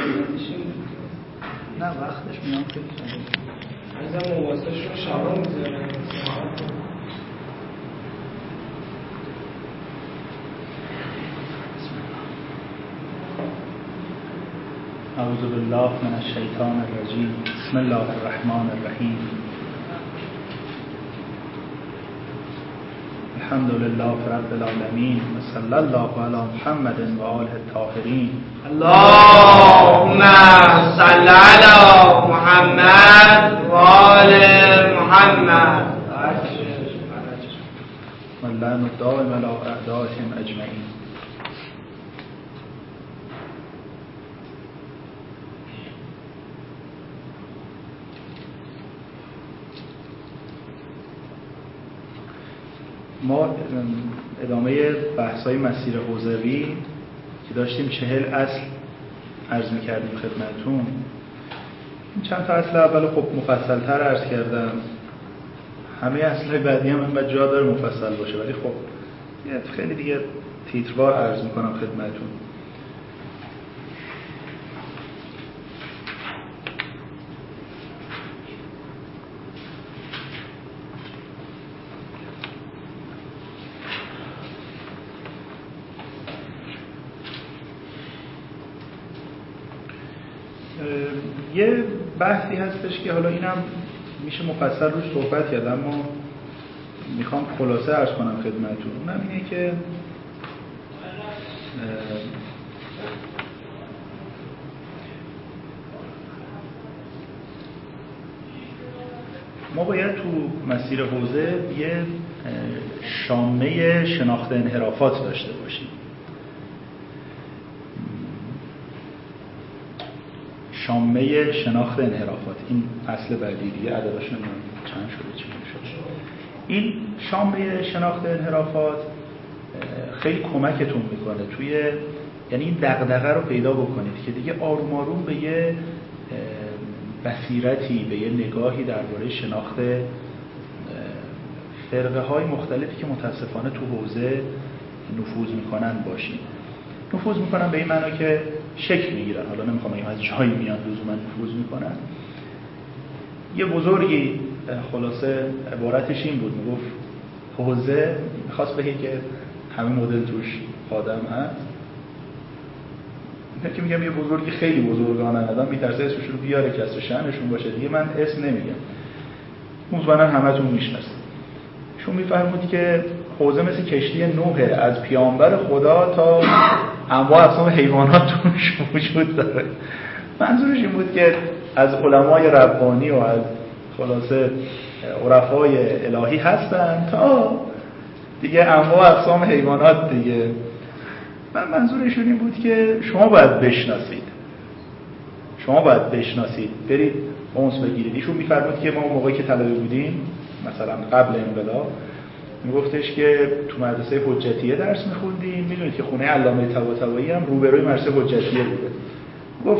نه وقتش میام خیلی عزیزم مواسطش رو شبا میذارن. اعوذ بالله من الشیطان الرجیم. بسم الله الرحمن الرحیم. الحمد لله رب العالمین و صلی الله علی محمد و آله الطاهرین. اللهم صل علی محمد و آل محمد و اللعن الدائم علی اعدائهم اجمعین. ما ادامه بحث‌های مسیر حوزوی که داشتیم 40 اصل عرض می‌کردیم خدمتتون. چند تا اصل اول خب مفصل‌تر عرض کردم. همه اصل‌های بعدی هم اینقدر جا داره مفصل باشه، ولی خب خیلی دیگه تیتروار عرض می‌کنم خدمتتون. یه بحثی هستش که حالا اینم میشه مفصل روش صحبت کرد، اما میخوام خلاصه عرض کنم خدمتتون. اونم اینه که ما باید تو مسیر حوزه یه شامه شناخت انحرافات داشته باشیم. شامه شناخت انحرافات، این اصل بعدی دیگه، عدداشون چند شده چی شد. این شامه شناخت انحرافات خیلی کمکتون میکنه توی، یعنی این دغدغه رو پیدا بکنید که دیگه آروم آروم به یه بصیرتی، به یه نگاهی درباره شناخت فرقه های مختلفی که متاسفانه تو حوزه نفوذ میکنن باشین. نفوذ میکنن به این معنا که شکل میگیرن، حالا نمیخوام بگم از جایی میان لزوما نفوذ میکنن. یه بزرگی خلاصه عبارتش این بود، میگفت حوزه میخواست بگه که همه مدل توش آدم هست. اینه که میگم یه بزرگی خیلی بزرگانه، آدم میترسه اسمش رو بیاره که اسم شأنشون باشه دیگه، من اسم نمیگم، مطمئنا همتون میشناسید. شون میفرمود که حوزه مثل کشتی نوحه، از پیامبر خدا تا انواع اقسام حیوانات توش وجود داره. منظورش این بود که از علمای ربانی و از خلاصه عرفای الهی هستن تا دیگه انواع اقسام حیوانات دیگه. منظورشون این بود که شما باید بشناسید، برید اونس بگیرید. ایشون میفرمود که ما موقعی که طلبه بودیم، مثلا قبل انقلاب، میگفتش که تو مدرسه حجتیه درس میخوندیم، میدونید که خونه علامه طباطبایی هم روبروی مدرسه حجتیه بوده. گفت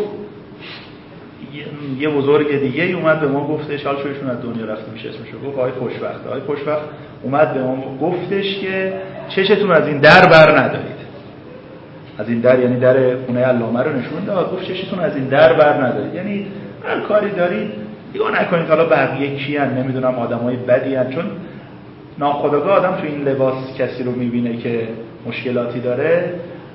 یه بزرگ دیگه اومد به ما گفتش، حال شویشون از دنیا رفته میشه اسمشو، گفت آقای خوشبخت اومد به ما گفتش که چشتون از این در بر ندارید. از این در یعنی در خونه علامه رو نشون داد، گفت چشتون از این در بر ندارید، یعنی هر کاری دارید نگاه نکنید حالا بقیه کیان، نمیدونم آدمای بدی ان، چون ناخودآگاه آدم تو این لباس کسی رو میبینه که مشکلاتی داره،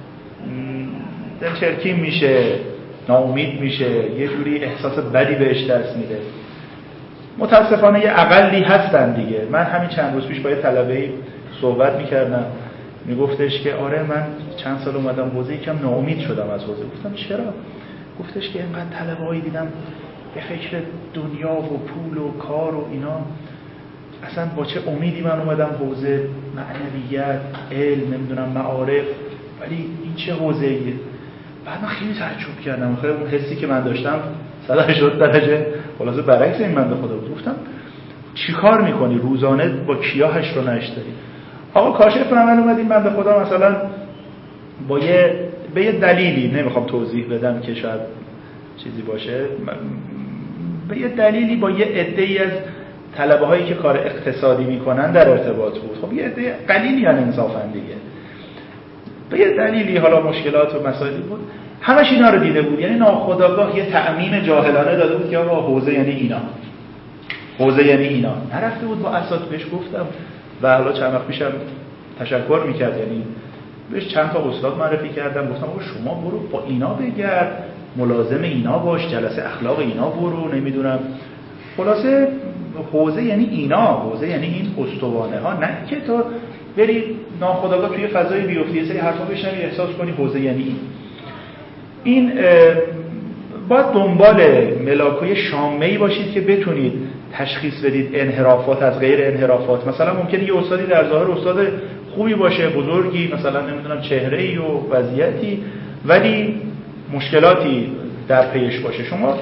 دلچرکی میشه، ناامید میشه، یه جوری احساس بدی بهش دست میده. متاسفانه یه اقلی هستن دیگه. من همین چند روز پیش با یه طلبه‌ای صحبت میکردم، میگفتش که آره من چند سال اومدم حوزه، یکم ناامید شدم از حوزه. گفتم چرا؟ گفتش که اینقدر طلبه‌ای دیدم به فکر دنیا و پول و کار و اینا، اصلا با چه امیدی من اومدم حوزه، معنویت، علم، نمیدونم معارف، ولی این چه حوزه‌ایه؟ بعد من خیلی تعجب کردم، خیلی اون حسی که من داشتم 180 درجه خلاصه برعکس این بنده خدا بود. گفتم چیکار میکنی روزانه با کیا هش رو نشداری؟ آقا کاشف عمل اومد این بنده خدا مثلا با به یه دلیلی، نمیخوام توضیح بدم که شاید چیزی باشه، به یه دلیلی با یه عده‌ای از طلبه هایی که کار اقتصادی میکنن در ارتباط بود. خب یه عده قلیلی ان انصافا دیگه، به یه دلیلی حالا مشکلات و مسائلی بود، همش اینا رو دیده بود. یعنی ناخودآگاه یه تعمیم جاهلانه داده بود که آقا حوزه یعنی اینا، حوزه یعنی اینا. نرفته بود با اساتید. بهش گفتم و حالا چند وقت پیشم تشکر میکرد، یعنی بهش چند تا استاد معرفی کردم، گفتم آقا شما برو با اینا بگرد، ملازم اینا باش، جلسه اخلاق اینا برو، نمیدونم. خلاصه حوزه یعنی اینا، حوزه یعنی این استوانه ها، نه که تو بری ناخودآگاه توی فضای بیفتی یه سری حرفا بشنوی احساس کنی حوزه یعنی این. باید دنبال ملاکای شامه‌ای باشید که بتونید تشخیص بدید انحرافات از غیر انحرافات. مثلا ممکنه یه استادی در ظاهر استاد خوبی باشه، بزرگی، مثلا نمیدونم چهره‌ای و وضعیتی، ولی مشکلاتی در پیش باشه. شما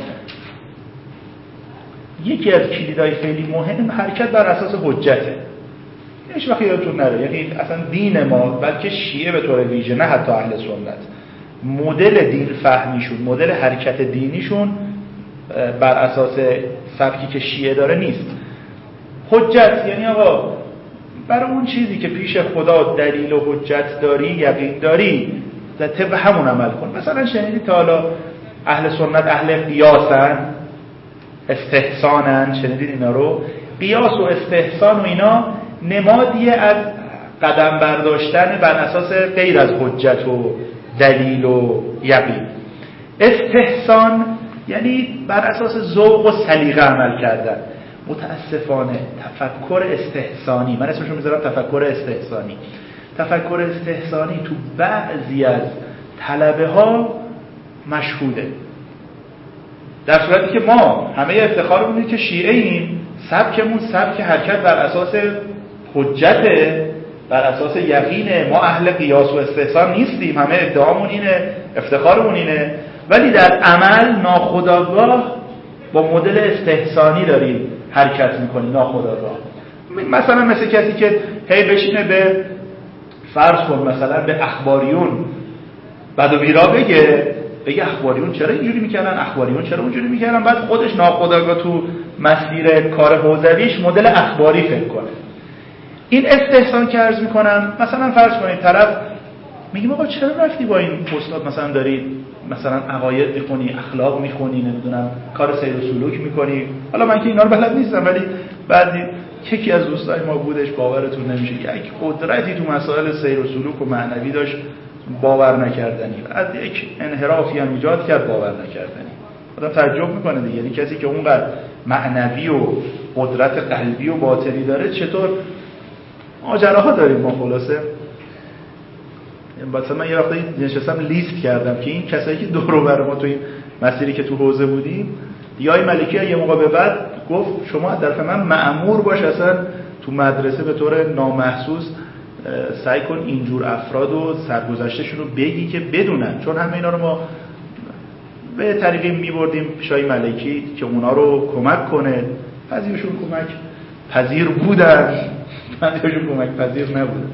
یکی از کلیدهای خیلی مهم حرکت بر اساس حجته. هیچ وقت یادتون نره، یعنی اصلا دین ما، بلکه شیعه به طور ویژه، نه حتی اهل سنت، مدل دین فهمیشون، مدل حرکت دینیشون بر اساس سبکی که شیعه داره نیست. حجت یعنی آقا برای اون چیزی که پیش خدا دلیل و حجت داری، یقین داری، طبق همون عمل کن. مثلا شنیدید تا حالا اهل سنت اهل قیاسن، استحسانن؟ شنیدید اینا رو؟ قیاس و استحسان و اینا نمادیه از قدم برداشتن بر اساس غیر از حجت و دلیل و یقین. استحسان یعنی بر اساس ذوق و سلیقه عمل کردن. متاسفانه تفکر استحسانی، من اسمشو میذارم تفکر استحسانی، تفکر استحسانی تو بعضی از طلبه ها مشهوده، در صورتی که ما همه افتخارمون اینه که شیعه ایم، سبکمون سبک حرکت بر اساس حجته، بر اساس یقینه. ما اهل قیاس و استحسان نیستیم، همه ادعامون اینه، افتخارمون اینه، ولی در عمل ناخودآگاه با مدل استحسانی داریم حرکت میکنیم. ناخودآگاه مثلا مثل کسی که هی بشینه به فرض کن مثلا به اخباریون بد و بیرا بگه اخباریون چرا اینجوری میکردن، اخباریون چرا اونجوری میکردن، بعد خودش ناخودآگاه تو مسیر کار حوزویش مدل اخباری فکر کنه. این استحسان که عرض میکنم، مثلا فرض کنید طرف میگیم آقا چرا رفتی با این استاد مثلا داری مثلا عقاید میخونی، اخلاق میخونی، نمیدونم کار سیر و سلوک میکنی. حالا من که اینا رو بلد نیستم، ولی بعضی یکی از دوستای ما بودش، باورتون نمیشه، یک قدرتی تو مسائل سیر و سلوک و معنوی داشت باور نکردنی، از یک انحرافی هم ایجاد کرد باور نکردنی. آدم تعجب میکنه دیگه، یعنی کسی که اونقدر معنوی و قدرت قلبی و باطنی داره چطور ماجراها داریم ما. خلاصه مثلا من یه وقتی نشستم لیست کردم که این کسایی که دور و بر ما تو این مسیری که تو حوزه بودیم، دیای ملکی یه موقع به بعد گفت شما از طرف من مأمور باش اصلا تو مدرسه به طور نامحسوس سعی کن اینجور افراد و سرگذشتشون رو بگی که بدونن، چون همه اینا رو ما به طریقی میبردیم پیشای ملکی که اونا رو کمک کنه. بعضیشون کمک پذیر بودن، بعضیشون کمک پذیر نبودن.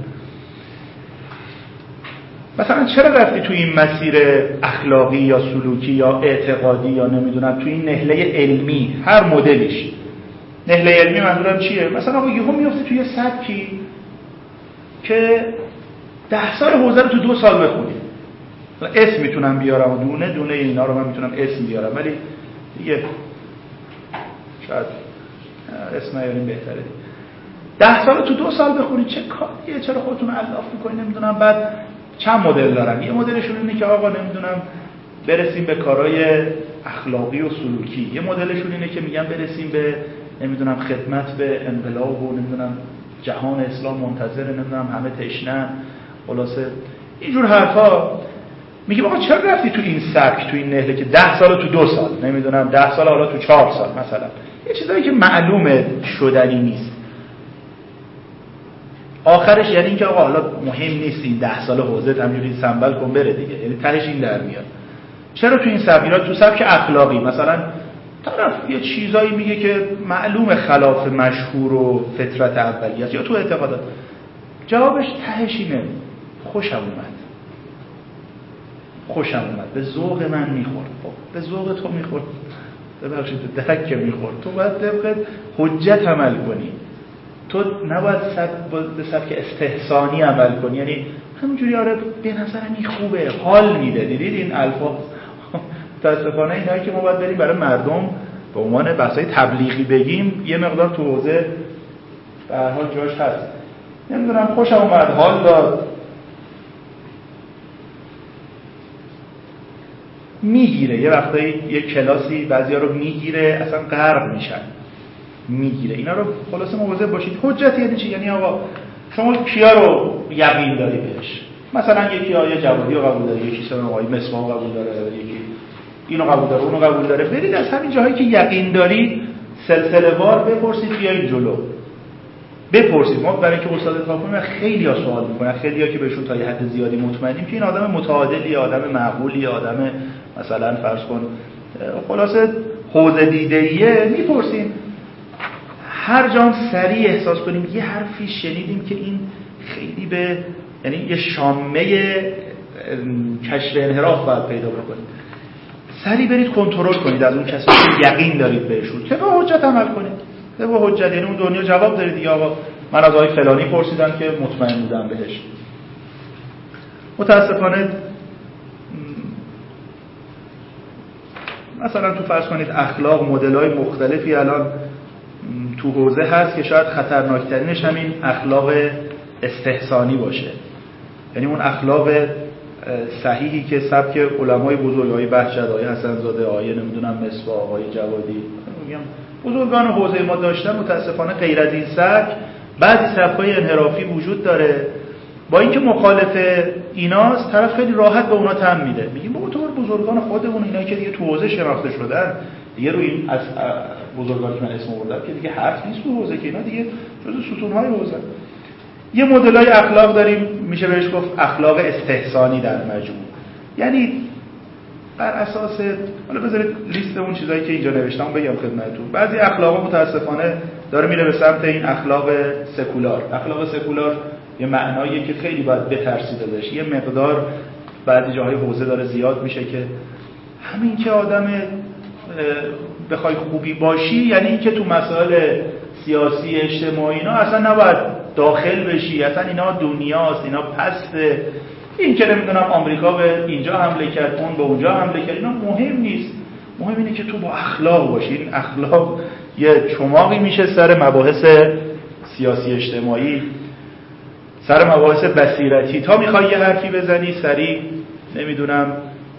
مثلا چرا رفتی تو این مسیر اخلاقی یا سلوکی یا اعتقادی یا نمیدونم تو این نهله علمی، هر مدلیش. نهله علمی منظورم چیه؟ مثلا آقا یهو میفته توی سبکی که 10 سال حوزه رو تو 2 سال بخونی. اسم میتونم بیارم و دونه دونه اینا رو من میتونم اسم بیارم، ولی دیگه شاید اسم نیاریم بهتره. 10 سال تو 2 سال بخونی چه کاریه؟ چرا خودتون الاف میکنی؟ نمیدونم. بعد چند مدل دارن. یه مدلشون اینه که آقا نمیدونم برسیم به کارهای اخلاقی و سلوکی. یه مدلشون اینه که میگن برسیم به نمیدونم خدمت به انقلاب و نمیدونم جهان اسلام منتظر، نمیدونم همه تشنه. خلاصه اینجور حرفا. میگیم آقا چرا رفتی تو این سبک، تو این نهله که 10 سال تو 2 سال، نمیدونم 10 سال حالا تو 4 سال مثلا. یه چیزایی که معلومه شدنی نیست. آخرش یعنی این که آقا حالا مهم نیست این 10 سال حوزه همینجوری سنبل کن بره دیگه، یعنی تهش این در میاد. چرا تو این سبک، تو سبک اخلاقی مثلا طرف یه چیزایی میگه که معلومه خلاف مشهور و فطرت اولیه است، یا تو اعتقادات، جوابش تهش اینه خوشم اومد، به ذوق من میخورد. به ذوق تو میخورد، ببخشید درک میخورد، تو باید طبق حجت عمل کنی. تو نباید به سبک استحسانی عمل کنی، یعنی همونجوری آره به نظرم این خوبه، حال میده. دیدید این الفاظ متاسفانه اینایی که ما باید بریم برای مردم به عنوان بحث‌های تبلیغی بگیم یه مقدار تو حوزه به هر حال جاش هست. نمیدونم خوشم اومد، حال داد، میگیره. یه وقتایی یه کلاسی بعضیا رو میگیره، اصلا غرق میشن، میگیره. اینا رو خلاصه مواظب باشید. حجت یعنی چی؟ یعنی آقا شما کیا رو یقین داری بهش؟ مثلا یکی آیه جوادی رو قبول داره، یکی سلام آقای مصباح قبول داره، یکی اینو قبول داره، اونو قبول داره. برید از همین جاهایی که یقین دارید سلسله وار بپرسید، بیایید جلو بپرسید. ما برای اینکه استاد انتخاب کنیم خیلی‌ها سوال میکنن، خیلی‌ها که بهشون تا یه حد زیادی مطمئنیم که این آدم متعادلی، آدم معقولی، آدم مثلا فرض کن خلاصه حوزه دیده‌ایه، میپرسیم. هر جا سریع احساس کنیم یه حرفی شنیدیم که این خیلی به یعنی یه شامه کشف انحراف باید پیدا بکنید، سریع برید کنترل کنید از اون کسی که یقین دارید بهشون، که با حجت عمل کنید. با حجت یعنی اون دنیا جواب دارید دیگه. آقا من از آقای فلانی پرسیدم که مطمئن بودم بهش. متاسفانه مثلا تو فرض کنید اخلاق مدل‌های مختلفی الان تو حوزه هست که شاید خطرناکترینش همین اخلاق استحسانی باشه. یعنی اون اخلاق صحیحی که سبک علمای بزرگ، آقای بهجت، آقای حسن‌زاده، آقای نمیدونم مصباح، آقای جوادی، میگم بزرگان حوزه ما داشتن، متاسفانه غیر از این سبک بعضی سبک‌های انحرافی وجود داره. با اینکه مخالف ایناست، طرف خیلی راحت به اونا تن میده، میگیم بابا تو بزرگان خودمون اینایی که دیگه تو حوزه شناخته شدن دیگه، روی این از بزرگانی که من اسم آوردم که دیگه حرف نیست تو حوزه، که اینا دیگه جزء ستون‌های حوزه. یه مدل‌های اخلاق داریم میشه بهش گفت اخلاق استحسانی در مجموع. یعنی بر اساس، حالا بذارید لیست اون چیزایی که اینجا نوشتم بگم خدمتتون. بعضی اخلاقا متاسفانه داره میره به سمت این اخلاق سکولار. اخلاق سکولار یه معناییه که خیلی باید بترسید ازش. یه مقدار بعضی جاهای حوزه داره زیاد میشه که همین که آدم بخوای خوبی باشی یعنی این که تو مسائل سیاسی اجتماعی اینا اصلا نباید داخل بشی، اصلا اینا دنیاست، اینا پسته. این که نمیدونم آمریکا به اینجا حمله کرد، اون به اونجا حمله کرد، اینا مهم نیست. مهم اینه که تو با اخلاق باشی. این اخلاق یه چماقی میشه سر مباحث سیاسی اجتماعی، سر مباحث بصیرتی. تا میخوای یه حرفی بزنی سریع نمیدونم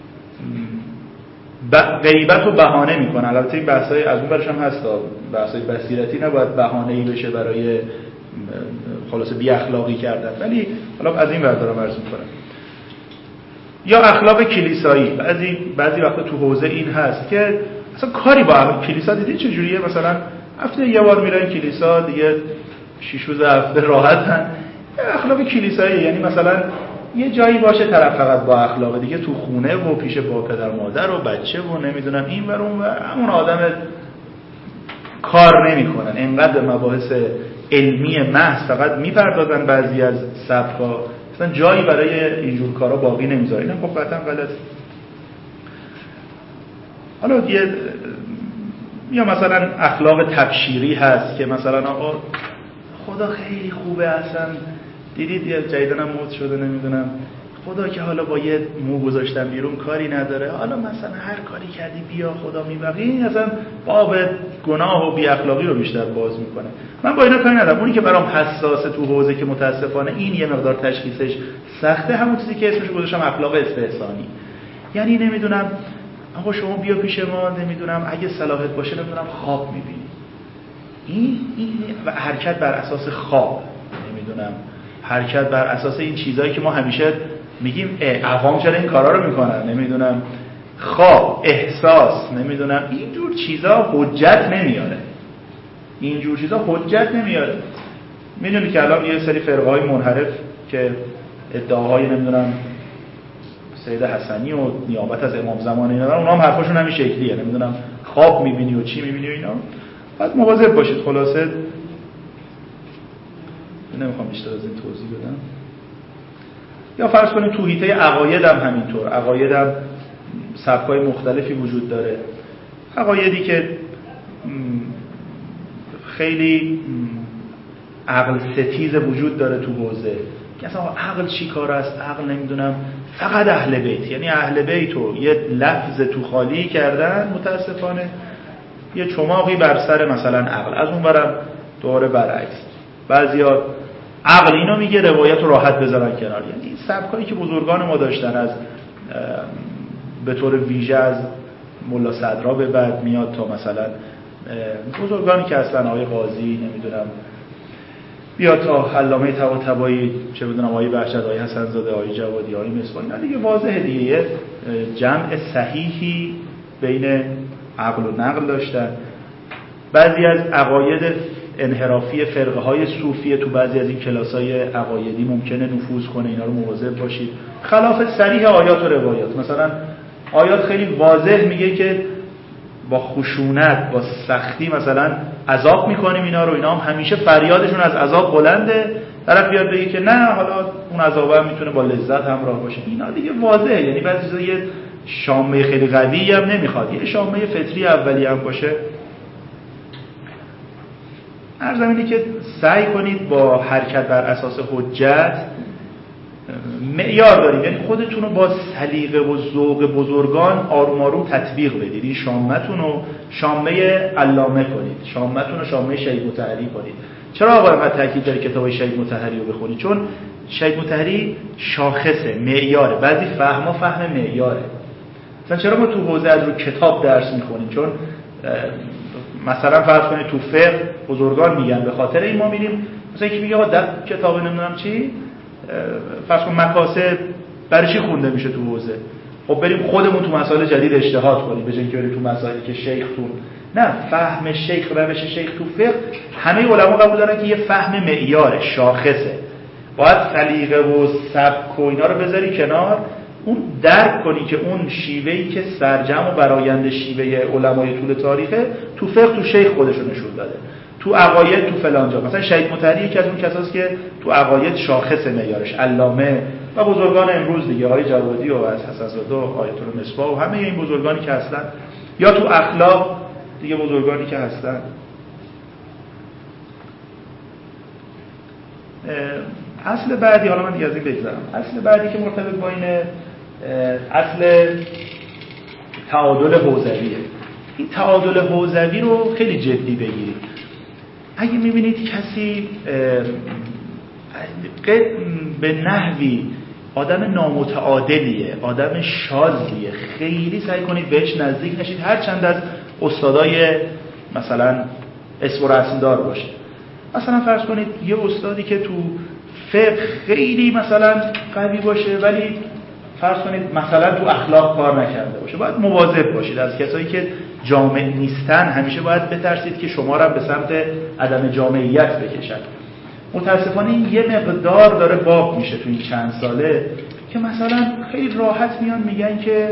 غیبت و بهانه میکنن. البته این بحثای از اون برش هم هست، بحثای بصیرتی نباید بهانه‌ای بشه برای خلاصه بی اخلاقی کردن، ولی حالا از این ور دارم عرض میکنم. یا اخلاق کلیسایی. بعضی وقتا تو حوزه این هست که اصلا کاری با کلیسا دیدی چه جوریه، مثلا هفته یه بار میرن کلیسا دیگه 6 روز هفته راحتن. اخلاق کلیسایی یعنی مثلا یه جایی باشه طرف فقط با اخلاق، دیگه تو خونه و پیش با پدر مادر و بچه و نمیدونم این ور اون ور همون آدم کار نمیکنن، انقدر مباحث علمی محض فقط میپردازن. بعضی از سبکا اصلا جایی برای اینجور کارا باقی نمیذارن. این خب قطعا غلط. حالا یا مثلا اخلاق تبشیری هست که مثلا آقا خدا خیلی خوبه، اصلا دیدید یه جدیدن هم موت شده نمیدونم خدا که حالا با یه مو گذاشتن بیرون کاری نداره، حالا مثلا هر کاری کردی بیا خدا میبخشه. این اصلا باب گناه و بی اخلاقی رو بیشتر باز میکنه. من با اینا کاری ندارم. اونی که برام حساسه تو حوزه که متاسفانه این یه مقدار تشخیصش سخته، همون چیزی که اسمش گذاشتم اخلاق استحسانی. یعنی نمیدونم آقا شما بیا پیش ما، نمیدونم اگه صلاحت باشه نمیدونم خواب میبینی، این و حرکت بر اساس خواب، نمیدونم حرکت بر اساس این چیزایی که ما همیشه میگیم عوام چرا این کارا رو میکنن، نمیدونم خواب، احساس، نمیدونم اینجور چیزا حجت نمیاره. اینجور چیزا حجت نمیاره. میدونی که الان یه سری فرقه‌های منحرف که ادعاهای نمیدونم سید حسنی و نیابت از امام زمان اینا دارن، اونها هم حرفاشون همین شکلیه، نمیدونم خواب میبینی و چی میبینی و اینا. باید مواظب باشید. خلاصه نمیخوام بیشتر از این توضیح بدم. یا فرض کنیم تو حیطه عقاید هم همینطور. عقاید هم سبکای مختلفی وجود داره. عقایدی که خیلی عقل ستیز وجود داره تو حوزه، که اصلا عقل چی کار است، عقل نمیدونم فقط اهل بیت، یعنی اهل بیت رو یه لفظ تو خالی کردن متاسفانه، یه چماقی بر سر مثلا عقل. از اون برم دوره برعکس، بعضیا عقل اینو میگه روایت رو راحت بذارن کنار. یعنی سبکایی که بزرگان ما داشتن، از به طور ویژه از ملا صدرا به بعد میاد تا مثلا بزرگانی که اصلا آقای قاضی نمیدونم بیاد تا علامه طباطبایی، چه بدونم آقای بهجت، آقای حسن زاده، آقای جوادی، آقای مصباحی، اینا دیگه واضحه دیگه جمع صحیحی بین عقل و نقل داشتن. بعضی از عقاید انحرافی فرقه های صوفیه تو بعضی از این کلاس‌های عقایدی ممکنه نفوذ کنه، اینا رو مواظب باشید. خلاف صریح آیات و روایات، مثلا آیات خیلی واضح میگه که با خشونت، با سختی مثلا عذاب میکنیم اینا رو، اینا هم همیشه فریادشون از عذاب بلنده، طرف بیاد بگه که نه حالا اون عذاب هم میتونه با لذت همراه باشه، اینا دیگه واضحه. یعنی بعضی چیزا یه شامه خیلی قوی هم نمیخواد، یه شامه فطری اولی هم باشه. عرضم اینه که سعی کنید با حرکت بر اساس حجت معیار دارید، یعنی خودتون رو با سلیقه و ذوق بزرگان آروم آروم تطبیق بدید. این شامتون رو شامه علامه کنید، شامتون رو شامه شهید مطهری کنید. چرا آقا اینقدر تاکید داره کتاب شهید مطهری رو بخونید؟ چون شهید مطهری شاخصه، معیاره. بعضی فهم‌ها فهم معیاره. مثلا چرا ما تو حوزه از رو کتاب درس می‌خونیم؟ چون مثلا فرض کنید تو فقه بزرگان میگن به خاطر این ما میریم، مثلا یکی میگه آقا در کتاب نمیدونم چی، فرض کن مکاسب برای چی خونده میشه تو حوزه؟ خب بریم خودمون تو مسائل جدید اجتهاد کنیم به جای اینکه بریم تو مسائلی که شیخ تو. نه، فهم شیخ، روش شیخ تو فقه همه علما قبول دارن که یه فهم معیاره، شاخصه. باید سلیقه و سبک و اینا رو بذاری کنار، اون درک کنی که اون شیوهی که سرجم و برآیند شیوه علمای طول تاریخه تو فقه تو شیخ خودشو نشون داده، تو عقاید تو فلان جا. مثلا شهید مطهری یکی از اون کساست که تو عقاید شاخص معیارش، علامه و بزرگان امروز دیگه، آقای جوادی و از حسن زاده و آیت الله مصباح و همه این بزرگانی که هستن، یا تو اخلاق دیگه بزرگانی که هستن. اصل بعدی، حالا من دیگه از این بگذرم، اصل بعدی که مرتبط با اینه اصل تعادل حوزویه. این تعادل حوزوی رو خیلی جدی بگیرید. اگه میبینید کسی به نحوی آدم نامتعادلیه، آدم شاذیه، خیلی سعی کنید بهش نزدیک نشید، هرچند از استادای مثلا اسم و رسم دار باشه. مثلا فرض کنید یه استادی که تو فقه خیلی مثلا قوی باشه، ولی فرض کنید مثلا تو اخلاق کار نکرده باشه. باید مواظب باشید از کسایی که جامع نیستن، همیشه باید بترسید که شما را به سمت عدم جامعیت بکشن. متاسفانه این یه مقدار داره باب میشه تو این چند ساله که مثلا خیلی راحت میان میگن که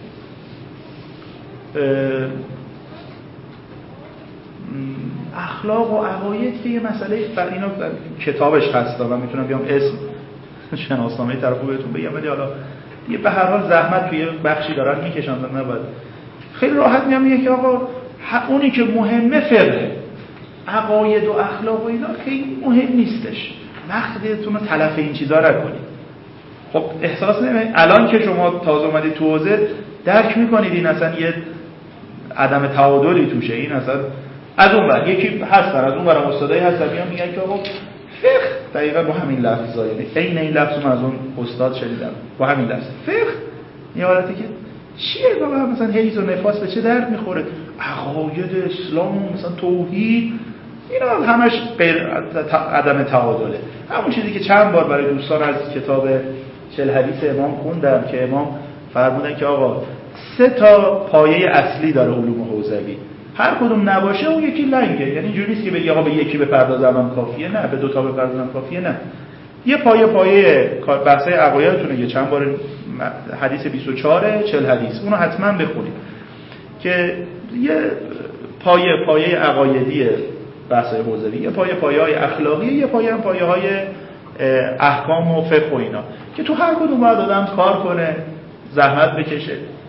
اخلاق و عقاید که یه مسئله اینا کتابش هست، من میتونم بیام اسم شناسنامه طرفو بهتون بگم، ولی حالا یه به هر حال زحمت توی بخشی دارن میکشن، نباید خیلی راحت میام میگه که آقا اونی که مهمه فقه، عقاید و اخلاق و اینا خیلی مهم نیستش، وقتتون رو تلف این چیزا نکنید. خب احساس نمی‌کنید الان که شما تازه اومدید تو حوزه درک میکنید این اصلا یه عدم تعادلی توشه؟ این اصلا از اون ور یکی هستن، از اون ور استادایی هستن میگن که آقا فقه دقیقاً با همین لفظا، یعنی عین این لفظو من از اون استاد شنیدم با همین لفظ فقه، یه حالتی که چیه بابا، مثلا حیز و نفاس به چه درد میخوره؟ عقاید اسلام مثلا توحید اینا همش عدم تعادله. همون چیزی که چند بار برای دوستان از کتاب 40 حدیث امام خوندم که امام فرمودن که آقا 3 تا پایه اصلی داره علوم حوزوی، هر کدوم نباشه اون یکی لنگه. یعنی اینجوری نیست که بگی آقا به یکی بپردازم کافیه، نه به 2 تا بپردازم کافیه، نه. یه پایه بحثای عقایدتونه، یه چند بار حدیث 24 40 حدیث اونو حتما بخونید که یه پایه عقایدیه بحثای حوزوی، یه پایه‌های اخلاقی، یه پایه‌های احکام و فقه و اینا که تو هر کدوم باید آدم کار کنه، زحمت بکشه.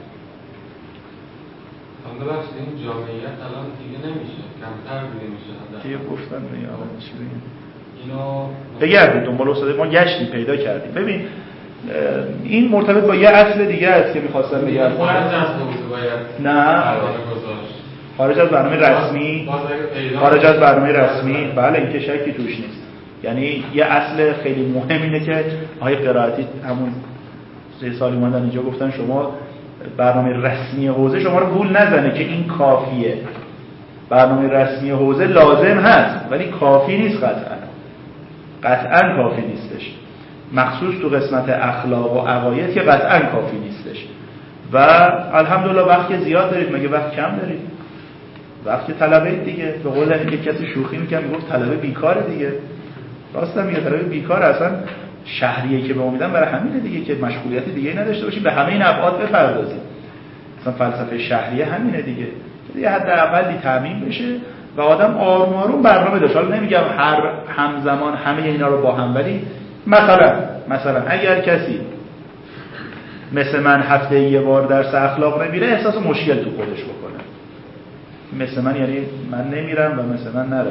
ببخشید این جامعیت الان دیگه نمیشه، کمتر دیگه میشه. دیگه گفتن دیگه آقا چی بگیم؟ بگردید دنبال استاد ما گشتیم پیدا کردیم. ببین این مرتبط با یه اصل دیگه است که می‌خواستم بگم. خارج از حوزه باید نه خارج از برنامه رسمی، خارج از برنامه رسمی، بله این که شکی توش نیست. یعنی یه اصل خیلی مهم اینه که آقای قرائتی همون 3 سالی اومدن اینجا گفتن شما برنامه رسمی حوزه شما رو گول نزنه که این کافیه. برنامه رسمی حوزه لازم هست ولی کافی نیست، قطعاً کافی نیستش. مخصوص تو قسمت اخلاق و عقاید که قطعاً کافی نیستش. و الحمدلله وقت زیاد دارید، مگه وقت کم دارید؟ وقت طلبه دیگه. به قول یک کسی شوخی می‌کنه میگفت طلبه بیکاره دیگه. راست میگه، طلبه بیکار اصلا شهریه که به امیدم برای همینه دیگه که مشغولیت دیگه نداشته باشی، به همه این ابعاد بپردازی. مثلا فلسفه شهریه همینه دیگه. یه حداقلی تامین بشه و آدم آروم آروم برنامه داشته. حالا نمیگم همزمان همه اینا رو با هم، ولی مثلا اگر کسی مثل من هفته یه بار درس اخلاق نمیره احساس مشکل تو خودش بکنه. مثل من یعنی من نمیرم و مثل من نره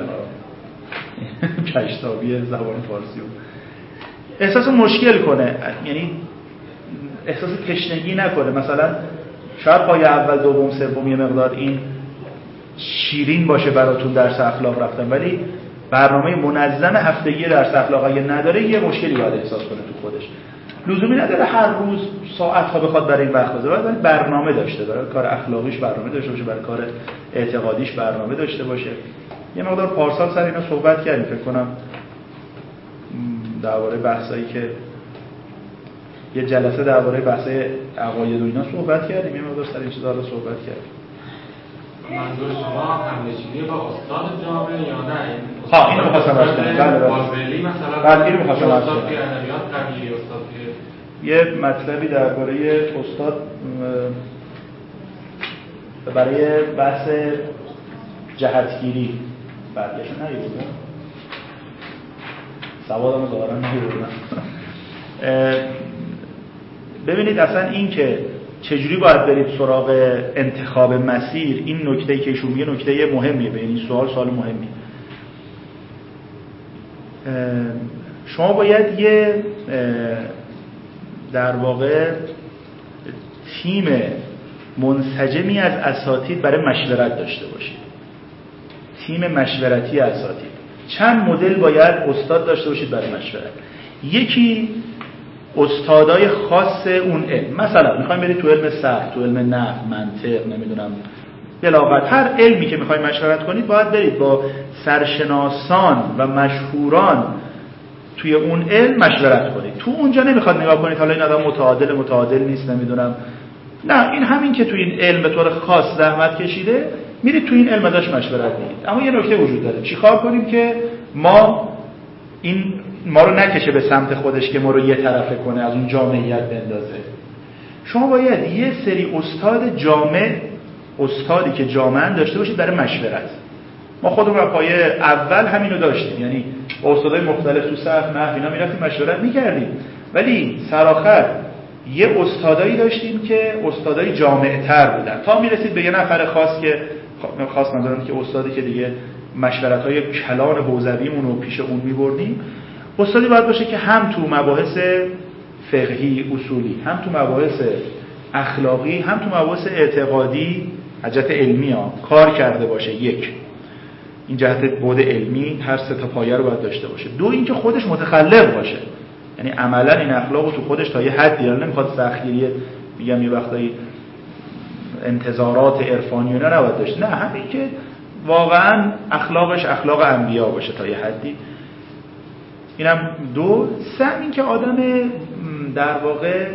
کشتابی زبان فارسی رو احساس مشکل کنه، یعنی احساس تشنگی نکنه. مثلا شاید پای اول دوم سوم یه مقدار این شیرین باشه براتون درس اخلاق رفتن، ولی برنامه منظم هفتگی درس اخلاق اگه نداره یه مشکلی باید احساس کنه تو خودش. لزومی نداره هر روز ساعت‌ها بخواد برای این وقت بذاره، ولی برنامه داشته، برای کار اخلاقیش برنامه داشته باشه، برای کار اعتقادیش برنامه داشته باشه. یه مقدار پارسال سر اینا صحبت کردیم، فکر کنم درباره بحثایی که یه جلسه درباره بحثای عقاید و اینا صحبت کردیم، یه مقدار سر این چیزا رو صحبت کردیم. منظور شما همنشینی با استاد جامعه یا نه؟ ها اینو می‌خواستم عرض کنم. بله بازلی مثلا بله اینو می‌خواستم عرض استاد کنم. که ادبیات قوی، استاد که یه مطلبی درباره استاد برای بحث جهتگیری برگشت نگیردم، سوادم ظاهرا نگیردم. ببینید اصلا این که چجوری باید برید سراغ انتخاب مسیر، این نکته‌ای که ایشون میگه نکته مهمیه. به این سوال مهمی. شما باید یه در واقع تیم منسجمی از اساتید برای مشورت داشته باشید. تیم مشورتی اساتید. چند مدل باید استاد داشته باشید برای مشورت. یکی استادای خاص اون علم. مثلا میخوایم برید تو علم صرف، تو علم نحو، منطق، نمیدونم بلاغت، هر علمی که میخواید مشورت کنید باید برید با سرشناسان و مشهوران توی اون علم مشورت کنید. تو اونجا نمیخواد نگاه کنید حالا این آدم متعادل نیست، نمیدونم. نه، این همین که توی این علم به طور خاص زحمت کشیده، میرید توی این علم ازش مشورت میگیرید. اما یه نکته وجود داره. چیکار کنیم که ما رو نکشه به سمت خودش که ما رو یه طرفه کنه، از اون جامعیت بندازه. شما باید یه سری استادی که جامعه داشته باشید برای مشورت. ما خودمون رو پایه اول همینو داشتیم، یعنی با استادای مختلف تو صف نحو اینا میرفتیم مشورت میکردیم، ولی سرآخر یه استادایی داشتیم که استادای جامعه تر بودن تا میرسید به یه نفر خاص که خاص ندارم که استادی که دیگه مشورت‌های کلان حوزویمون رو پیش اون می‌بردیم. استادی باید باشه که هم تو مباحث فقهی اصولی، هم تو مباحث اخلاقی، هم تو مباحث اعتقادی حجت علمی کار کرده باشه. این جهت بعد علمی هر سه تا پایه رو باید داشته باشه. دو اینکه خودش متخلق باشه، یعنی عملا این اخلاقو تو خودش تا یه حدی، نمیخواد سختگیری میگم یه وقتایی انتظارات عرفانی اینا نباید داشت، نه، همین که واقعا اخلاقش اخلاق انبیا باشه تا یه حدی. اینم دو. سه این که آدم در واقع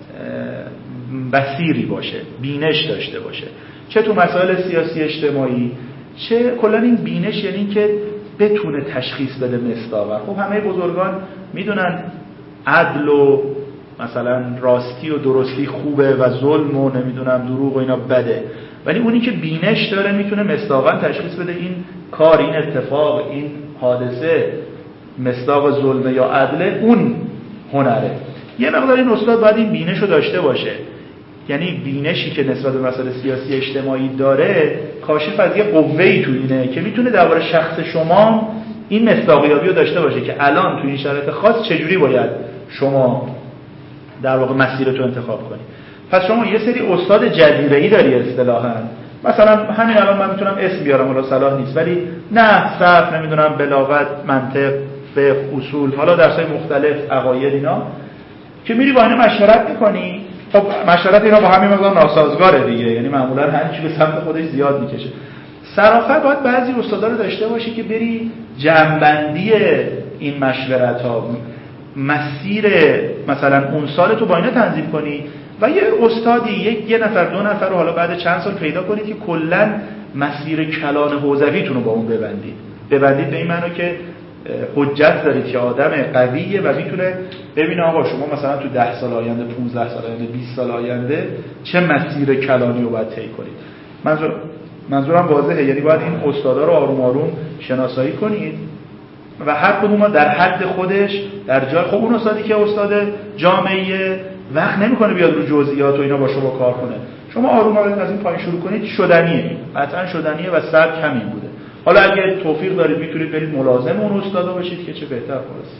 بصیری باشه، بینش داشته باشه، چه تو مسائل سیاسی اجتماعی، چه کلا این بینش یعنی که بتونه تشخیص بده مصداقا. خب همه بزرگان میدونن عدل و مثلا راستی و درستی خوبه و ظلم و نمیدونم دروغ و اینا بده، ولی اونی که بینش داره میتونه مصداقا تشخیص بده این کار، این اتفاق، این حادثه مصداق ظلم یا عدل، اون هنره. یه مقدار این استاد باید این بینش رو داشته باشه، یعنی بینشی که نسبت به مسائل سیاسی اجتماعی داره کاشف از یه قوه‌ای تو اینه که میتونه درباره شخص شما این مصداقیابی رو داشته باشه که الان تو این شرایط خاص چجوری باید شما در واقع مسیرتو انتخاب کنی. پس شما یه سری استاد جزیره‌ای داری اصطلاحاً، مثلا همین الان من میتونم اسم بیارم، حالا صلاح نیست، ولی نه صرف نمیدونم بلاغت، منطق، فقه، اصول، حالا درسای مختلف، عقاید، اینا که میری با اینا مشورت میکنی. خب مشورت اینا با همین مقدار ناسازگاره دیگه، یعنی معمولا هر کی به سمت خودش زیاد میکشه. سرآخر باید بعضی استادا رو داشته باشی که بری جمع‌بندی این مشورت ها، مسیر مثلا اون سال تو با اینا تنظیم کنی و یه استادی یه نفر دو نفر رو حالا بعد چند سال پیدا کنید که کلا مسیر کلان حوزویتون رو با اون ببندید به این معنی که حجت دارید که آدم قویه و میتونه ببینه آقا شما مثلا تو 10 سال آینده، 15 سال آینده، 20 سال آینده چه مسیر کلانی رو باید طی کنید. منظورم واضحه، یعنی باید این استادا رو آروم آروم شناسایی کنید و هر کدوم در حد خودش در جای. خب اون استادی که استاد جامعه وقت نمیکنه بیاد رو جزئیات و اینا با شما کار کنه، شما آروم آروم از این پایین شروع کنید. شدنیه، قطعا شدنیه و سبک همین بوده. حالا اگه توفیق دارید میتونید برید ملازم اون استادا باشید که چه بهتر. خلاص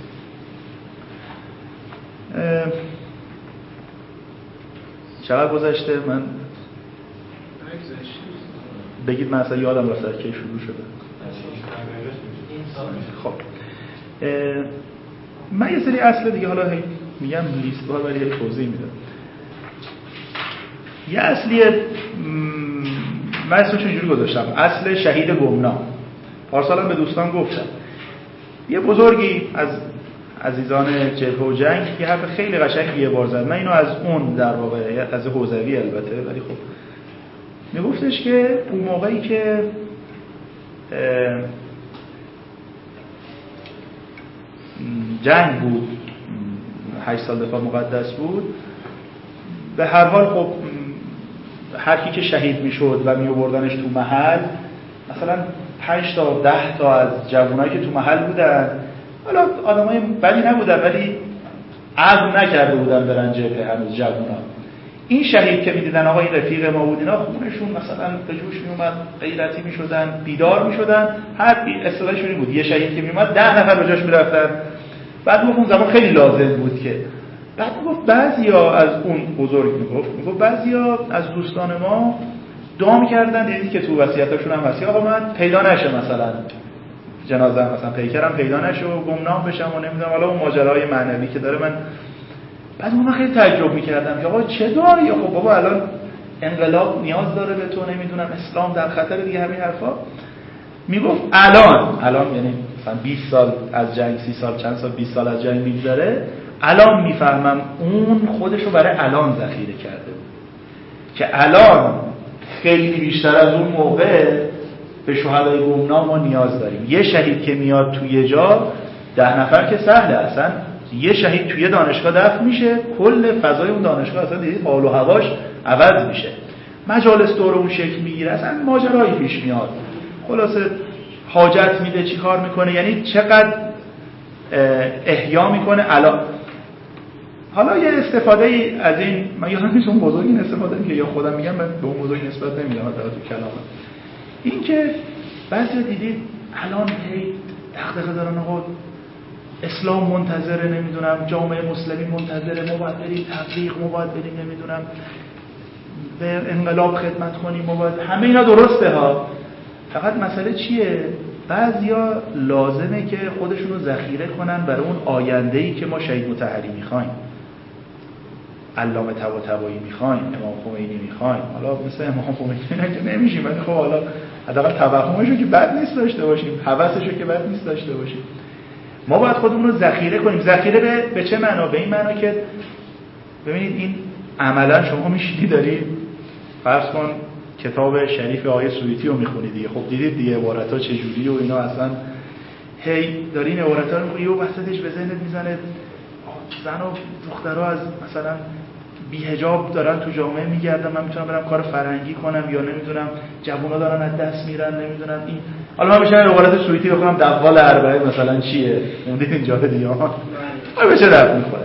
چقدر گذشته؟ من بگید من اصلا یادم رفت که شروع شده. خب من یه سری اصل دیگه حالا میگم لیست ها ولی توضیح میدم. یه اصلیه من اسمش اینجوری گذاشتم، اصل شهید گمنام. پارسالم به دوستان گفتم یه بزرگی از عزیزان جبهه و جنگ یه حرف خیلی قشنگی یه بار زد. من اینو از اون در واقع از حوزوی البته، ولی خب میگفتش که اون موقعی که جنگ بود، 8 سال دفاع مقدس بود، به هر حال خب هر کی که شهید میشد و میآوردنش تو محل، مثلا 5 تا 10 تا از جوانایی که تو محل بودن، حالا آدمای بدی نبودن ولی عزم نکرده بودن برن جبهه، هنوز جوونا، این شهید که میدیدن آقا این رفیق ما بود، اینا خونشون مثلا به جوش میومد، غیرتی میشدن، بیدار میشدن. هر اصطلاحشون بود یه شهید که میومد 10 نفر به جاش میرفتن. بعد اون زمان خیلی لازم بود که بعد میگفت بعضیا از اون بزرگ میگفت بعضیا از دوستان ما دعا میکردن، دیدی که تو وصیتاشون هم وصیت آقا من پیدا نشه، مثلا جنازه مثلا پیکرم پیدا نشه و گمنام بشم و نمیدونم حالا اون ماجراهای معنوی که داره. من بعد من خیلی تعجب میکردم که آقا چه دعایی؟ خب بابا الان انقلاب نیاز داره به تو، نمیدونم اسلام در خطر دیگه، همین حرفا. میگفت الان یعنی مثلا 20 سال از جنگ، 30 سال، چند سال، 20 سال از جنگ میگذره، الان میفهمم اون خودشو برای الان ذخیره کرده بود که الان خیلی بیشتر از اون موقع به شهدای گمنام ما نیاز داریم. یه شهید که میاد توی جا 10 نفر که سهله، اصلا یه شهید توی دانشگاه دفن میشه، کل فضای اون دانشگاه اصلا دیدید حال و هواش عوض میشه، مجالس دور اون شکل میگیره، اصلا ماجرایی پیش میاد. خلاصه حاجت میده، چی کار میکنه، یعنی چقدر احیا میکنه. الان حالا یه استفاده ای از این، من یادم نیست اون بزرگ این استفاده که یا خودم میگم، من به اون بزرگ نسبت نمیدم حتی تو کلامم، این که بعضی دیدید الان هی دغدغه دارن آقا اسلام منتظره، نمیدونم جامعه مسلمی منتظره، ما باید بریم تبلیغ، ما باید بریم نمیدونم به انقلاب خدمت کنیم، ما باید، همه اینا درسته ها، فقط مسئله چیه؟ بعضیا لازمه که خودشون رو ذخیره کنن برای اون آینده‌ای که ما شهید مطهری می‌خوایم، علامه طباطبایی می‌خوایم، امام خمینی می‌خوایم. حالا مثل امام خمینی که نمیشیم، ولی خب حالا حداقل توهمشو که بد نیست داشته باشیم، هوسشو که بد نیست داشته باشیم. ما باید خودمون رو ذخیره کنیم. ذخیره به چه معنا؟ به این معنا که ببینید این عملا شما میشینی داری فرض کن کتاب شریف آیه سویتی رو میخونید دیگه، خب دیدید دیگه عبارت‌ها چه جوری و اینا، اصلا هی داری این عبارت‌ها رو میخونی و وسطش به ذهنت میزنه زن و دخترها از مثلا بی‌حجاب دارن تو جامعه میگردن، من میتونم برم کار فرهنگی کنم، یا نمیدونم جوونا دارن از دست میرن، نمیدونم این. حالا من بشم عبارت سویتی بخونم دقال اربعه مثلا چیه، موندید اینجا دیگه ها، به چه درد میخوره؟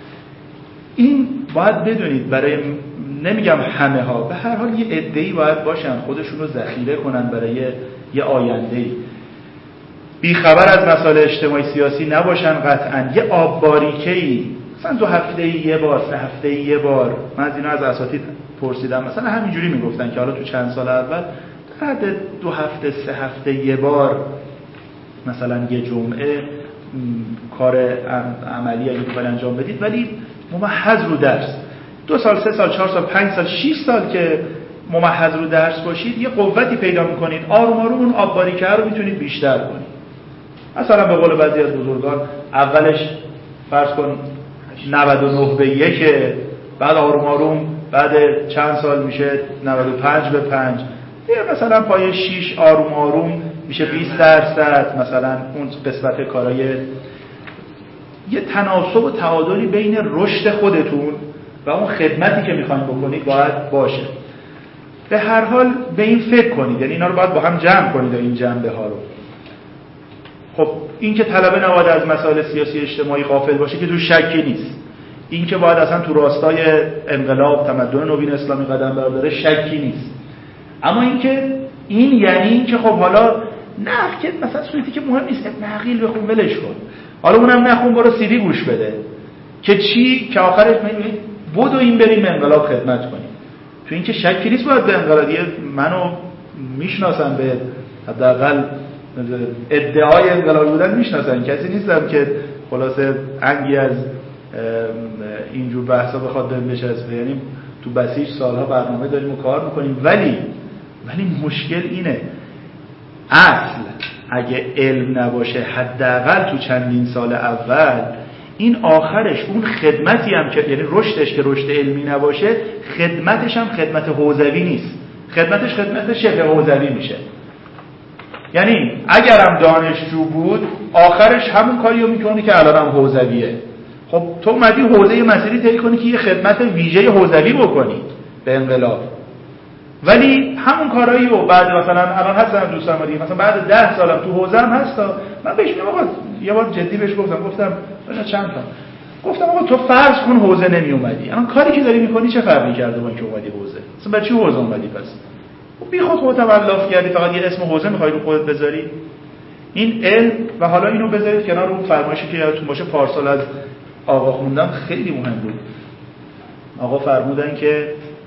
این باید بدونید، برای نمیگم همه ها، به هر حال یه عده‌ای باید باشن خودشون رو ذخیره کنن برای یه آینده‌ای. بیخبر از مسائل اجتماعی سیاسی نباشن قطعا، یه آب باریکه‌ای مثلا 2 هفته یه بار، 3 هفته یه بار، من از اینا از اساتید پرسیدم مثلا همینجوری میگفتن که حالا تو چند سال اول بعد 2 هفته 3 هفته یه بار مثلا یه جمعه کار عملی اگه بخواید انجام بدید ولی ممحض رو درس. 2 سال 3 سال 4 سال 5 سال 6 سال که ممحض رو درس باشید یه قوتی پیدا میکنید، آروم آروم اون آب باریکه رو میتونید بیشتر کنید. مثلا به قول بعضی از بزرگان اولش فرض کن 99 به 1، بعد آروم آروم بعد چند سال میشه 95 به 5، مثلا پای 6 آروم آروم میشه 20%، مثلا اون قسمت کارای یه تناسب و تعادلی بین رشد خودتون و اون خدمتی که میخواین بکنید باید باشه. به هر حال به این فکر کنید، یعنی اینا رو باید با هم جمع کنید این جنبه ها رو. خب این که طلبه نباید از مسائل سیاسی اجتماعی غافل باشه که تو شکی نیست، این که باید اصلا تو راستای انقلاب تمدن نوین اسلامی قدم برداره شکی نیست، اما این که این یعنی این که خب حالا نه که مثلا صورتی که مهم نیست نقیل بخون ولش کن، حالا اونم نخون برو سی دی گوش بده که چی که آخرش میگید بدو این بریم انقلاب خدمت کنیم. تو این که شکی نیست باید به انقلابی منو میشناسن، به حداقل ادعای انقلابی بودن میشناسن، کسی نیستم که خلاصه انگی از اینجور بحثا بخواد بهم بچسبه، یعنی تو بسیج سالها برنامه داریم و کار میکنیم، ولی مشکل اینه اصل اگه علم نباشه حداقل تو چندین سال اول این آخرش اون خدمتی هم که یعنی رشدش که رشد علمی نباشه خدمتش هم خدمت حوزوی نیست، خدمتش خدمت شبه حوزوی میشه. یعنی اگرم دانشجو بود آخرش همون کاریو میکنه که الانم حوزویه. خب تو اومدی حوزه مسیری طی کنی که یه خدمت ویژه حوزوی بکنی به انقلاب، ولی همون کارایی رو بعد مثلا الان هستن دوستان ما دیگه مثلا بعد 10 سالم تو حوزه‌ام هستا، من بهش میگم آقا یه بار جدی بهش گفتم چند تا گفتم آقا تو فرض کن حوزه نمی اومدی، الان کاری که داری میکنی چه فرقی کرده با اینکه اومدی حوزه؟ مثلا برای چی حوزه اومدی پس؟ بی خودت لاف کردی فقط یه اسم حوزه میخوای رو خودت بذاری. این علم و حالا اینو بذارید کنار اون فرمایشی که یادتون باشه پارسال از آقا خوندم خیلی مهم بود. آقا فرمودن که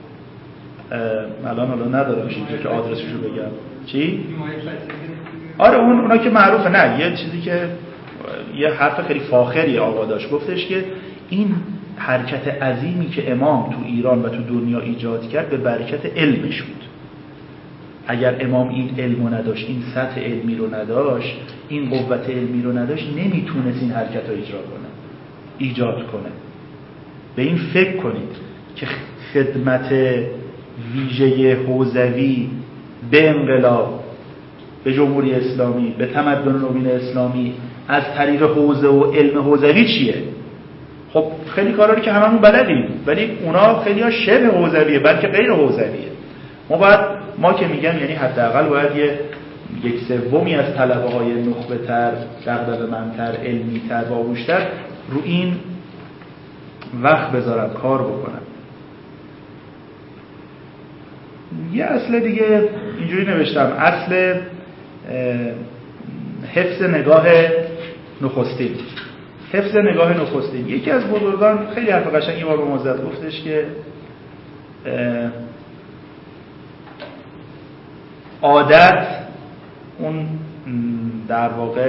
الان ندارم اینجا که آدرسشو بگم چی؟ آره اونا که معروفه، نه یه چیزی که یه حرف خیلی فاخری آقا داشت، گفتش که این حرکت عظیمی که امام تو ایران و تو دنیا ایجاد کرد به برکت علمش بود. اگر امام این علمو نداشت، این سطح علمی رو نداشت، این قوت علمی رو نداشت، نمیتونست این حرکت رو ایجاد کنه. به این فکر کنید که خدمت ویژه حوزوی به انقلاب، به جمهوری اسلامی، به تمدن نوین اسلامی از طریق حوزه و علم حوزوی چیه؟ خب خیلی کارا رو که هممون بلدیم، ولی اونا خیلی ها شبه حوزویه بلکه غیر حوزویه. ما که میگم یعنی حداقل باید 1/3 از طلبه های نخبه تر، دغدغه‌مندتر، علمی تر، باهوشتر رو این وقت بذارن کار بکنن. یه اصل دیگه اینجوری نوشتم، اصل حفظ نگاه نخستین. حفظ نگاه نخستین. یکی از بزرگان خیلی حرف قشنگی ما به ما زد، گفتش که عادت اون در واقع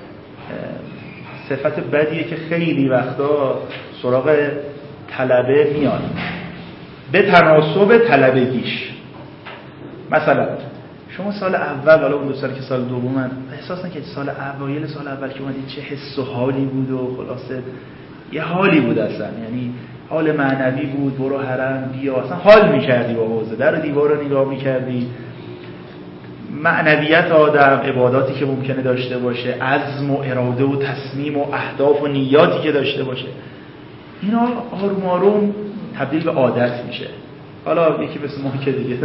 صفت بدیه که خیلی وقتا سراغ طلبه میاد به تناسب طلبگیش. مثلا شما سال اول، حالا اون 2 سال که سال دومن، احساس نکنید سال اوایل سال اول که اومدید چه حس و حالی بود و خلاصه یه حالی بود اصلا، یعنی حال معنوی بود، برو حرم بیا، اصلا حال میکردی با حوزه، در دیوار رو نگاه میکردی، معنویت آدم، عباداتی که ممکنه داشته باشه، عزم و اراده و تصمیم و اهداف و نیاتی که داشته باشه، اینا آروم آروم تبدیل به عادت میشه. حالا یکی مثل ما که دیگه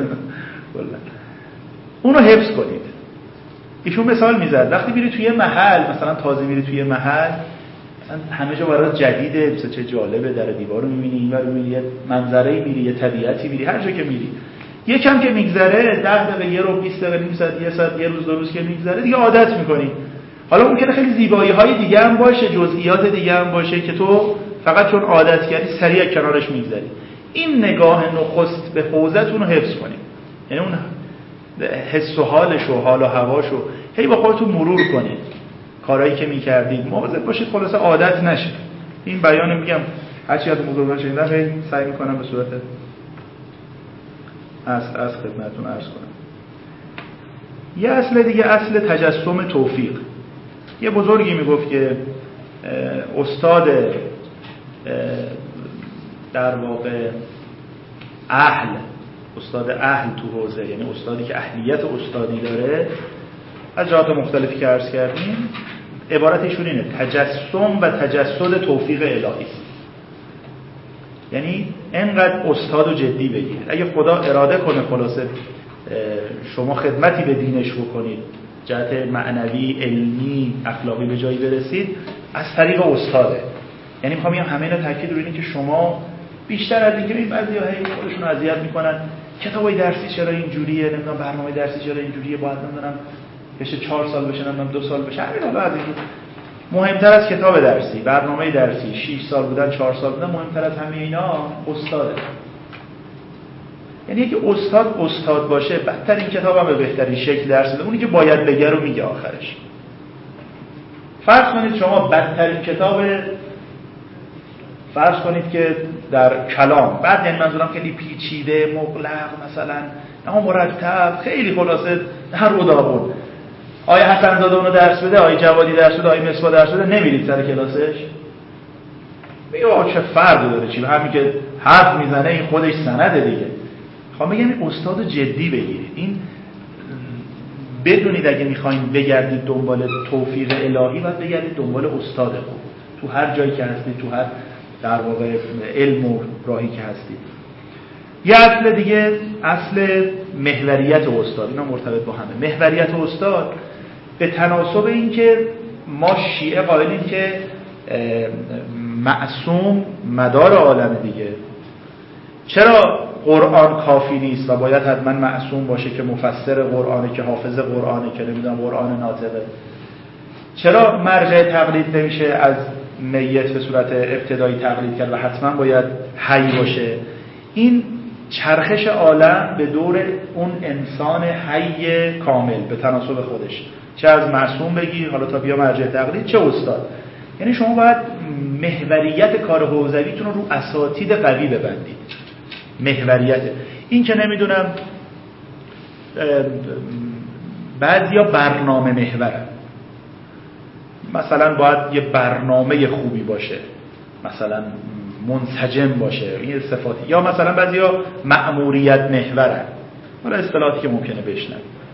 اونو حفظ کنید. ایشون مثال میزد وقتی میری توی محل، مثلا تازه میری توی محل، مثلا همه جا برات جدیده، مثلا چه جالبه، در دیوار رو میبینی، اینور میبینی، یه منظره‌ای میری، یه طبیعتی میری، هر جا که میری یکم که میگذره 10 دقیقه، 1 رو 20 دقیقه، نیم ساعت، 1 ساعت، 1 روز، 2 روز که میگذره دیگه عادت میکنی. حالا ممکنه خیلی زیبایی‌های دیگه هم باشه، جزئیات دیگه هم باشه که تو فقط چون عادت کردی سریع کنارش میگذری. این نگاه نخست به حوزه‌تون رو حفظ کنید، یعنی اون حس و حالش و حال و هواشو هی با خودتون مرور کنید. کارهایی که می‌کردید مواظب باشید خلاص عادت نشه. این بیان میگم هرچی از بزرگان شنیدم هی سعی می‌کنم به صورت از خدمتتون عرض کنم. یه اصل دیگه اصل تجسم توفیق. یه بزرگی میگفت که استاد در واقع استاد اهل تو حوزه، یعنی استادی که اهلیت استادی داره، از جهات مختلفی که عرض کردیم عبارتشون اینه: تجسم و تجسد توفیق الهی است. یعنی انقدر استادو جدی بگیرید. اگه خدا اراده کنه خلاصه شما خدمتی به دینش بکنید، جهت معنوی، علمی، اخلاقی به جایی برسید، از طریق استاده. یعنی میخوام بگم همه اینا تاکید روی اینه که شما بیشتر از اینکه این بعضی‌ها خودشون اذیت میکنن کتابای درسی چرا اینجوریه، نمیدونم برنامه درسی چرا اینجوریه، باید نمیدونم بشه 4 سال بشه، نمیدونم 2 سال بشه. همین حالا از این مهمتر از کتاب درسی، برنامه درسی، 6 سال بودن 4 سال بودن، مهمتر از همه اینا استاده. یعنی اگه استاد باشه، بدترین کتابم به بهترین شکل درس میده، اونی که باید بگه رو میگه آخرش. فرض کنید شما بدترین کتاب، فرض کنید که در کلام، بعد یعنی منظورم خیلی پیچیده، مغلق مثلا، اما مرتب، خیلی خلاصه هر وداغون، آیه حسن زاده اونو درس بده، آیه جوادی درس بده، آیه مصباح درس بده، نمیرید سر کلاسش؟ میگه چه فرقی داره، چی همین که حرف میزنه این خودش سنده دیگه. خواهم بگم این استاد جدی بگیرید. این بدونید اگه میخواین بگردید دنبال توفیق الهی، باید بگردید دنبال استاد خوب تو هر جایی که هستید، تو هر در واقع علم و راهی که هستید. یه اصل دیگه اصل محوریت استاد، اینا مرتبط با همه. محوریت استاد به تناسب این که ما شیعه قائلیم که معصوم مدار عالم دیگه، چرا قرآن کافی نیست و باید حتما معصوم باشه که مفسر قرآنه، که حافظ قرآنه، که نمیدونم قرآن ناطقه؟ چرا مرجع تقلید نمیشه از میت به صورت ابتدایی تقلید کرد و حتما باید حی باشه؟ این چرخش عالم به دور اون انسان حی کامل به تناسب خودش، چه از معصوم بگیر حالا تا بیا مرجع تقلید، چه استاد. یعنی شما باید محوریت کار حوزویتون رو اساتید قوی ببندید. محوریت این که نمیدونم بعضیا برنامه محورن، مثلا باید یه برنامه خوبی باشه، مثلا منسجم باشه، این صفاتی، یا مثلا بعضیا مأموریت محورن، حالا اصطلاحاتی که ممکنه بشنن.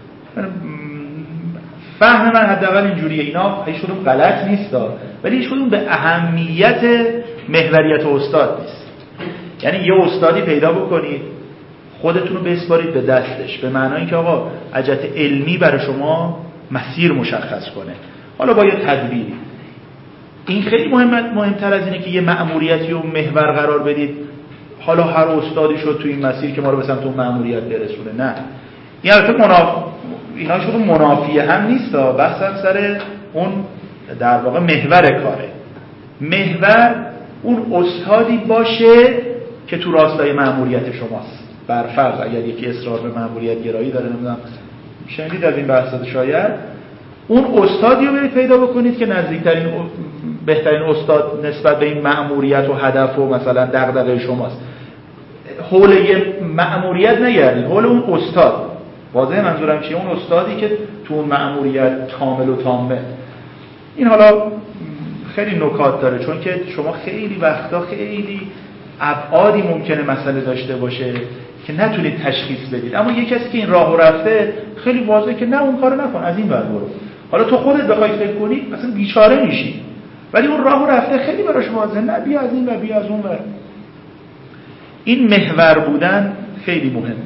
فهم من حداقل اینجوریه. اینا هیچ کدوم غلط نیستا، ولی هیچ کدوم به اهمیت محوریت استاد نیست. یعنی یه استادی پیدا بکنید، خودتون رو بسپارید به دستش، به معنای که آقا حاجت علمی برای شما مسیر مشخص کنه، حالا با یه تدبیری. این خیلی مهمتر از اینه که یه مأموریتی و محور قرار بدید حالا هر استادی شد تو این مسیر که ما رو به سمت اون مأموریت برسونه. نه، این البته اینا شده منافیه هم نیست، بحثم سر اون در واقع محور کاره. محور اون استادی باشه که تو راستای مأموریت شماست. برفرض اگر یکی اصرار به مأموریت گرایی داره، نمیدونم شنیدید از این بحثات، شاید اون استادی رو برید پیدا بکنید که نزدیکترین بهترین استاد نسبت به این مأموریت و هدف و مثلا دغدغه شماست. حول یه مأموریت نگردید، حول اون استاد. واضحه منظورم چیه؟ اون استادی که تو اون مأموریت کامل و تامه. این حالا خیلی نکات داره، چون که شما خیلی وقتا خیلی ابعادی ممکنه مسئله داشته باشه که نتونید تشخیص بدید، اما یه کسی که این راهو رفته خیلی واضحه که نه اون کارو نکن، از این ور برو. حالا تو خودت بخوای فکر کنی اصلا بیچاره میشی، ولی اون راهو رفته خیلی براش واضحه، نه بیا از این ور، بیا از اون ور. این محور بودن خیلی مهمه.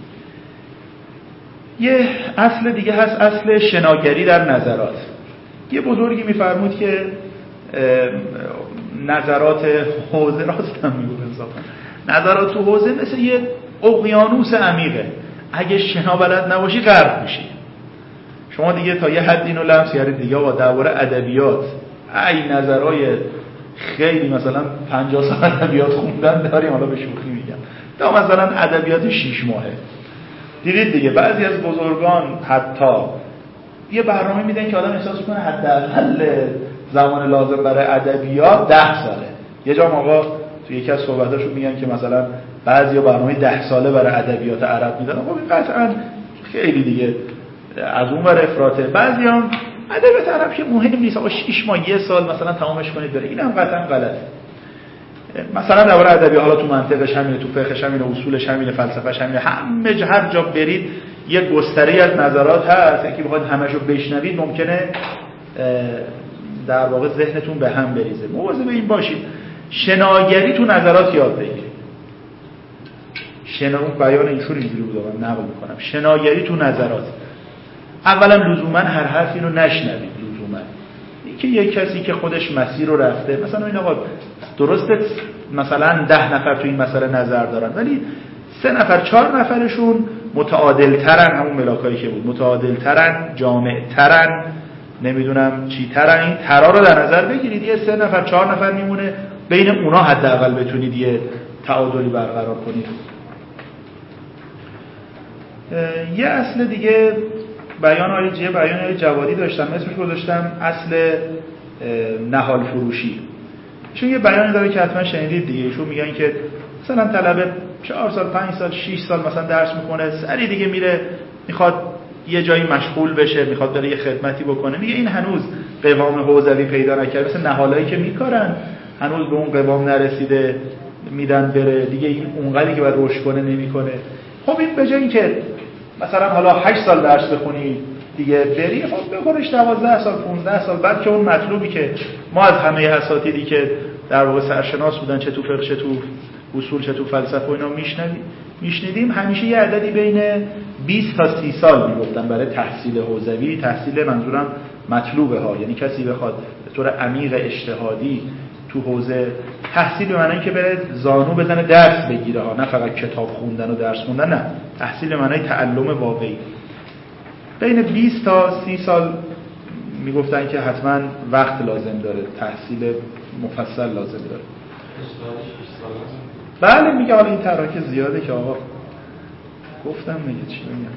یه اصل دیگه هست، اصل شناگری در نظرات. یه بزرگی میفرمود که نظرات حوزه، راستم میگه انصافا، نظرات تو حوزه مثل یه اقیانوس عمیقه، اگه شنا بلد نباشی غرق میشی. شما دیگه تا یه حد اینو لمس کردید دیگه. با درباره ادبیات ای نظرهای خیلی مثلا 50 سال ادبیات خوندن داریم، حالا به شوخی میگم، تا مثلا ادبیات 6 ماهه. دیدید دیگه بعضی از بزرگان حتی یه برنامه میدن که آدم احساس کنه حداقل زمان لازم برای ادبیات 10 ساله. یه جا آقا تو یکی از صحبتاشون میگن که مثلا بعضیا برنامه 10 ساله برای ادبیات عرب میدن. خب این قطعا خیلی دیگه از اون ور افراطه. بعضیا ادبیات عرب که مهم نیست، آقا 6 ماه 1 سال مثلا تمامش کنید بره. اینم قطعا غلطه. مثلا درباره ادبیات حالا تو منطقش همینه، تو فقهش همینه، اصولش همینه، فلسفهش همینه، همه هر جا برید یه گستره از نظرات هست. اینکه بخواید همه‌شو بشنوید ممکنه در واقع ذهنتون به هم بریزه. مواظب این باشید. شناگری تو نظرات یاد بگیرید. بیان اینجوری بود من نقل میکنم. شناگری تو نظرات. اولا لزوما هر حرفی رو نشنوید. لزوما اینکه یک کسی که خودش مسیر رو رفته، مثلا این آقا درسته مثلا 10 نفر تو این مسئله نظر دارن، ولی 3 نفر 4 نفرشون متعادل ترن، همون ملاکایی که بود، متعادل ترن، جامع ترن، نمیدونم چی ترن. این ترا رو در نظر بگیرید. یه 3 نفر 4 نفر میمونه، بین اونا حداقل بتونید یه تعادلی برقرار کنید. یه اصل دیگه بیان های جوادی داشتم، اسمش گذاشتم اصل نهال فروشی. چون یه بیانی داره که حتما شنیدید دیگه. ایشون میگن که مثلا طلبه 4 سال 5 سال 6 سال مثلا درس میکنه، سری دیگه میره میخواد یه جایی مشغول بشه، میخواد بره یه خدمتی بکنه، میگه این هنوز قوام حوزوی پیدا نکرده، مثل نهالایی که میکارن هنوز به اون قوام نرسیده، میدن بره دیگه، این اونقدری که باید رشد کنه نمیکنه. خب این به جای اینکه مثلا حالا 8 سال درس بخونی دیگه بری، خب بکنش 12 سال 15 سال بعد که اون مطلوبی که ما از همه اساتیدی که در واقع سرشناس بودن، چه تو فقه چه تو اصول چه تو فلسفه و اینا میشنیدیم، همیشه یه عددی بین 20 تا 30 سال میگفتن برای تحصیل حوزوی. تحصیل منظورم مطلوبه ها، یعنی کسی بخواد به طور عمیق اجتهادی تو حوزه تحصیل به معنی که بره زانو بزنه درس بگیره ها، نه فقط کتاب خوندن و درس خوندن، نه، تحصیل به معنی تعلم واقعی. بین 20 تا 30 سال میگفتن که حتما وقت لازم داره، تحصیل مفصل لازم داره. بله میگه حالا این تراکه زیاده که آقا گفتم میگه چی بگم.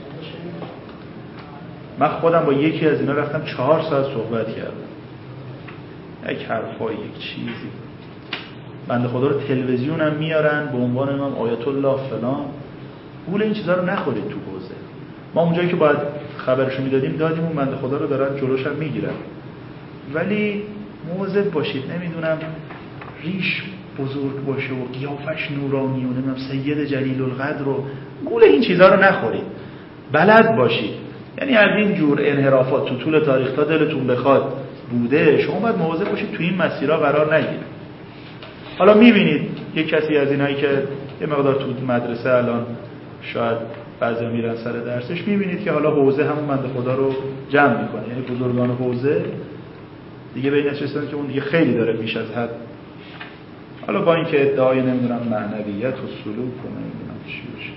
من خودم با یکی از اینا رفتم 4 ساعت صحبت کردم، یک حرفای یک چیزی، بنده خدا رو تلویزیونم میارن به عنوان امام آیت الله فلان. گول این چیزا رو نخورید تو حوزه. ما اونجایی که باید خبرشو میدادیم دادیم، اون بنده خدا رو دارن جلوش هم میگیرن، ولی مواظب باشید. نمیدونم ریش بزرگ باشه و قیافش نورانی و نمیدونم سید جلیل القدر رو، گول این چیزا رو نخورید. بلد باشید. یعنی از این جور انحرافات تو طول تاریخ تا دلتون بخواد بوده، شما باید مواظب باشید تو این مسیرها قرار نگیرید. حالا میبینید یک کسی از اینایی که یه مقدار تو مدرسه الان شاید بعضیا میرن سر درسش، میبینید که حالا حوزه همون بنده خدا رو جمع میکنه. یعنی بزرگان حوزه دیگه به این نتیجه که اون دیگه خیلی داره بیش از حد، حالا با اینکه ادعای نمیدونم معنویت و سلوک و نمیدونم چی باشه.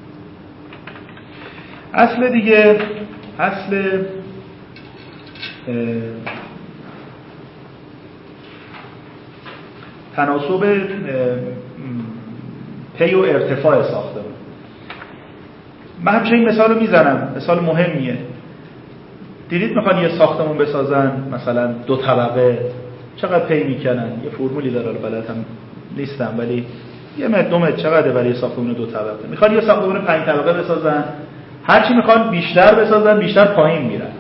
اصل دیگه اصل تناسب پی و ارتفاع ساختمون. من همیشه این مثال رو میزنم، مثال مهمیه. دیدید میخوان یه ساختمون بسازن مثلا 2 طبقه، چقدر پی میکنن؟ یه فرمولی داره، بلد هم نیستم، ولی یه متر 2 متر چقدر برای ساختمون 2 طبقه؟ میخوان یه ساختمون 5 طبقه بسازن، هرچی میخوان بیشتر بسازن بیشتر پایین میرن.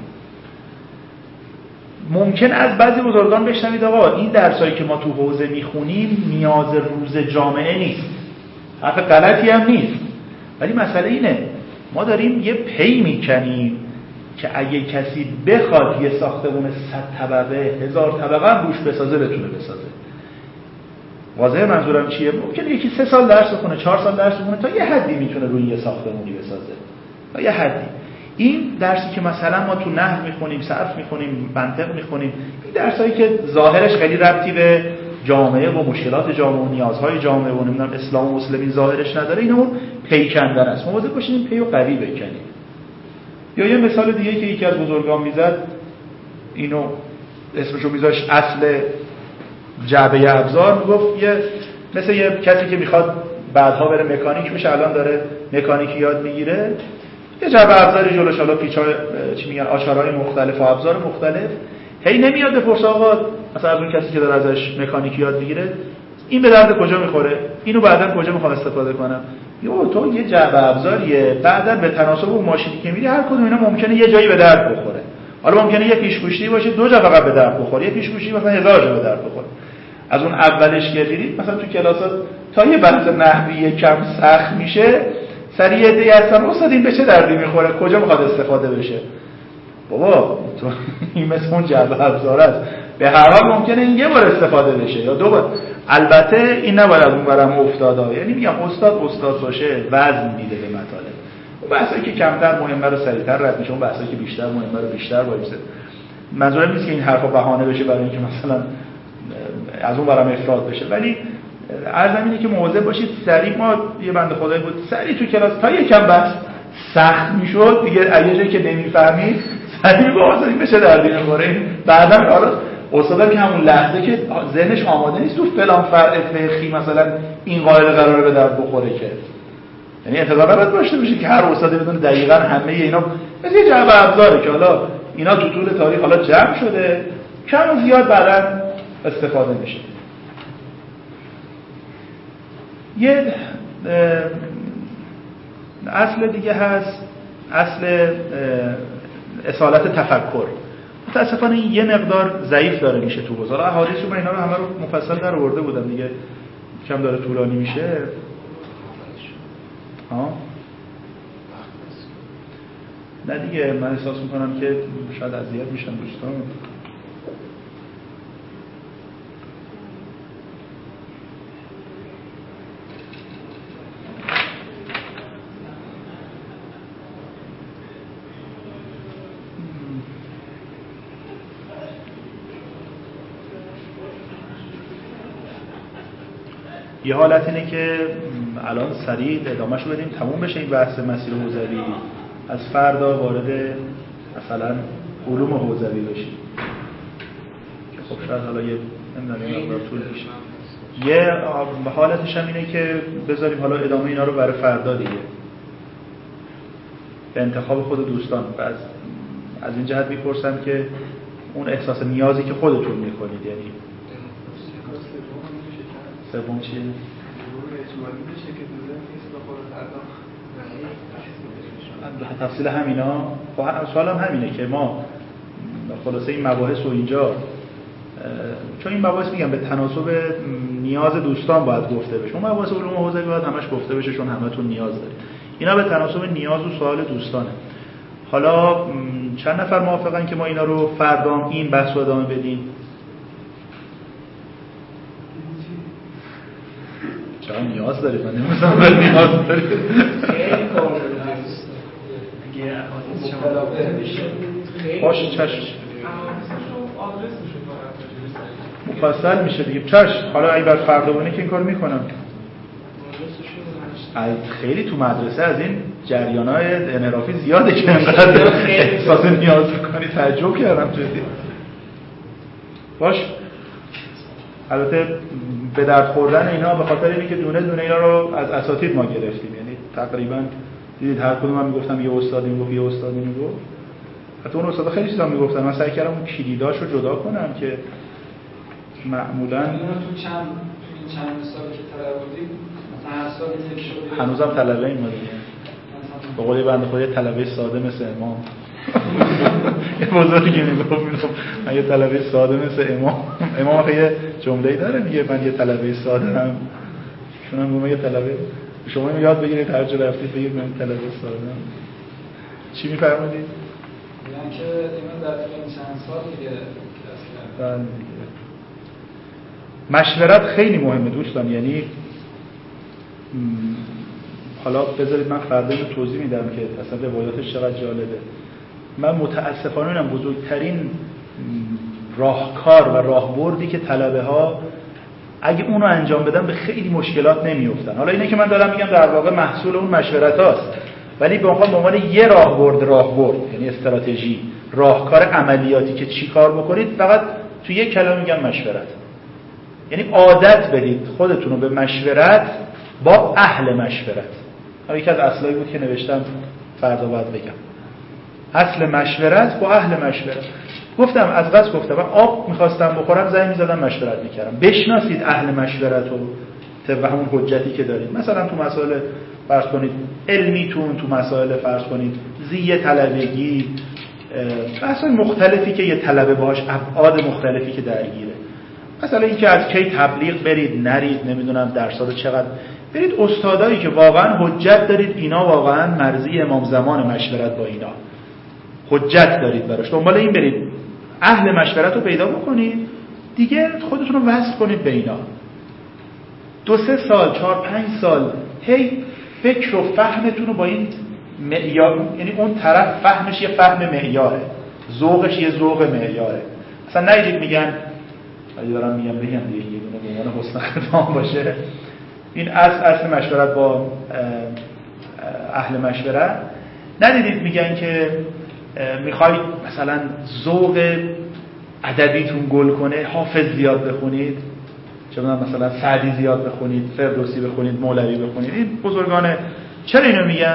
ممکن از بعضی بزرگان بشنوید آقا این درسایی که ما تو حوزه میخونیم نیاز روز جامعه نیست. حرف غلطی هم نیست، ولی مسئله اینه ما داریم یه پی میکنیم که اگه کسی بخواد یه ساختمون 100 طبقه 1000 طبقه هم روش بسازه بتونه بسازه. واضحه منظورم چیه؟ ممکنه یکی 3 سال درس بخونه 4 سال درس بخونه تا یه حدی میتونه روی یه ساختمونی بسازه، تا یه حدی. این درسی که مثلا ما تو نحو میخونیم، صرف میخونیم، منطق میخونیم، این درسایی که ظاهرش خیلی ربطی به جامعه و مشکلات جامعه و نیازهای جامعه و نمیدونم اسلام و مسلمین ظاهرش نداره، اینا اون پی کندن است. مواظب باشید این پیو قوی بکنید. یا یه مثال دیگه که یکی از بزرگان میزد، اینو اسمشو میذاش اصل جعبه ابزار، میگفت مثل یه کسی که میخواد بعدها بره مکانیک بشه، الان داره مکانیکی یاد میگیره، یه جعبه ابزاری جلوش، حالا پیچای آچارهای مختلف و ابزار مختلف، هی نمیاد بپرسه آقا مثلا اون کسی که داره ازش مکانیکی یاد میگیره این به درد کجا میخوره، اینو بعداً کجا میخوام استفاده کنم. تو یه جعبه ابزاریه، بعداً به تناسب اون ماشینی که میری هر کدوم اینا ممکنه یه جایی به درد بخوره. حالا ممکنه یه پیشگوشتی باشه 2 جا فقط به درد بخوره، یه پیشگوشتی مثلا 1000 جا به درد بخوره. از اون اولش که دیدید مثلا تو کلاسات تا یه بحث نحوی کم سخت میشه، سریع ایده هستن استاد این به چه دردی میخوره، کجا میخواد استفاده بشه. بابا تو این مثل اون جعبه ابزار است، به هر حال ممکنه این یه بار استفاده بشه یا 2 بار. البته این نباید از اون برم افتاده، یعنی میگم استاد باشه وزن میده به مطالب. اون بحثایی که کمتر مهمه رو سریعتر رد میشه، اون بحثایی که بیشتر مهمه رو بیشتر وایسه. منظورم نیست که این حرفا بهانه بشه برای اینکه مثلا از اون برم افراد بشه، ولی عرضم اینه که مواظب باشید. سریع ما یه بنده خدایی بود سریع تو کلاس تا یکم بحث سخت میشد دیگه، یه جایی که نمیفهمید سریع با استاد بشه دردی میخوره. بعداً حالا استاد که همون لحظه که ذهنش آماده نیست تو فلان فرع فقهی مثلا این قاعده قراره به درد بخوره، که یعنی انتظار نباید داشته باشید که هر استادی بدونه دقیقاً همه اینا مثل یه جعبه ابزاره که حالا اینا تو طول تاریخ حالا جمع شده، کم و زیاد بعداً استفاده میشه. یه اصل دیگه هست، اصل اصالت تفکر. متاسفانه این یه مقدار ضعیف داره میشه تو حوزه. احادیث رو من اینا رو همه رو مفصل در آورده بودم دیگه، کم داره طولانی میشه. نه دیگه من احساس میکنم که شاید اذیت میشن دوستان. یه حالت اینه که الان سریع ادامهش رو بدیم تموم بشه این بحث مسیر حوزوی، از فردا وارد مثلا علوم حوزوی بشیم که خب شاید حالا یه نمیدونم مقدار طول بشه. یه حالتش هم اینه که بذاریم حالا ادامه اینا رو برای فردا دیگه، به انتخاب خود دوستان. از این جهت میپرسم که اون احساس نیازی که خودتون میکنید، یعنی سوم چیه؟ تفصیل همینا. سوالم همینه که ما خلاصه این مباحث رو اینجا، چون این مباحث میگم به تناسب نیاز دوستان باید گفته بشه. اون مباحث علوم حوزوی باید همش گفته بشه چون همتون نیاز دارید. اینا به تناسب نیاز و سوال دوستانه. حالا چند نفر موافقن که ما اینا رو فردا این بحث رو ادامه بدیم؟ چرا نیاز دارید؟ من نمی‌دونم ولی نیاز دارید. خیلی کار داره. باشه چشم. مفصل میشه دیگه. چشم. حالا اگه بر فردا بونه که این کارو میکنم. خیلی تو مدرسه از این جریان‌های انحرافی زیاده که انقدر احساس نیاز می‌کنی. تعجب کردم جدی. باش. البته به درد خوردن اینا به خاطر اینکه دونه دونه اینا رو از اساتید ما گرفتیم، یعنی تقریبا دیدید هر کدوم من میگفتم یه استادی میگفت یه استادی میگفت، حتی اون استادا خیلی چیزا میگفتن. من سعی کردم اون کلیداشو جدا کنم که معمولا تو چند سالی که طلبه بودید مثلا هر سالی شده هنوزم طلبه این ما دیگه به قول بنده خدا طلبه ساده مثل امام یه بزرگی میگفت من یه طلبه ساده مثل امام خیلی جمله‌ای داره میگه من یه طلبه ساده هم، چون هم یه طلبه شما اینو یاد بگیرید هر جا رفتید بگید من طلبه ساده هم. چی میفرمایید؟ میگن که اینا در طول چند سال دیگه کلاس مشورت خیلی مهمه دوستان. یعنی حالا بذارید من فردا اینو توضیح میدم که اصلا روایاتش چقدر جالبه. من متاسفانه بزرگترین راهکار و راهبردی که طلبه ها اگه اونو انجام بدن به خیلی مشکلات نمیافتن. حالا اینه که من دارم میگم در واقع محصول اون مشورت هاست، ولی به عنوان یه راهبرد یعنی استراتژی، راهکار عملیاتی که چی کار بکنید، فقط تو یک کلمه میگم مشورت. یعنی عادت بدید خودتون رو به مشورت با اهل مشورت. یکی از اصلایی بود که نوشتم، فردا باید بگم. اصل مشورت با اهل مشورت. گفتم از قصد گفتم من آب می‌خواستم بخورم زنگ می‌زدم مشورت می‌کردم. بشناسید اهل مشورت رو طبق همون حجتی که دارید. مثلا تو مسائل فرض کنید علمیتون، تو مسائل فرض کنید زیه طلبگی، بحث‌های مختلفی که یه طلبه باهاش ابعاد مختلفی که درگیره. مثلا اینکه از کی تبلیغ برید نرید، نمیدونم درصد چقدر برید، استادایی که واقعا حجت دارید اینا واقعا مرضی امام زمان مشورت با اینا حجت دارید براش، دنبال این برید، اهل مشورت رو پیدا بکنید دیگه، خودتون رو وصل کنید به اینا. 2-3 سال 4-5 سال هی فکر و فهمتون رو با این معیار، یعنی اون طرف فهمش یه فهم معیاره، ذوقش یه ذوق معیاره. اصلا نگید میگن اگه دارم میگم بگم دیگه یه دونه به عنوان حسن ختام باشه، این اصل مشورت با اهل مشورت. ندیدید میگن که میخواید مثلا ذوق ادبیتون گل کنه، حافظ زیاد بخونید، چه مثلا سعدی زیاد بخونید، فردوسی بخونید، مولوی بخونید. این بزرگان چرا اینو میگن؟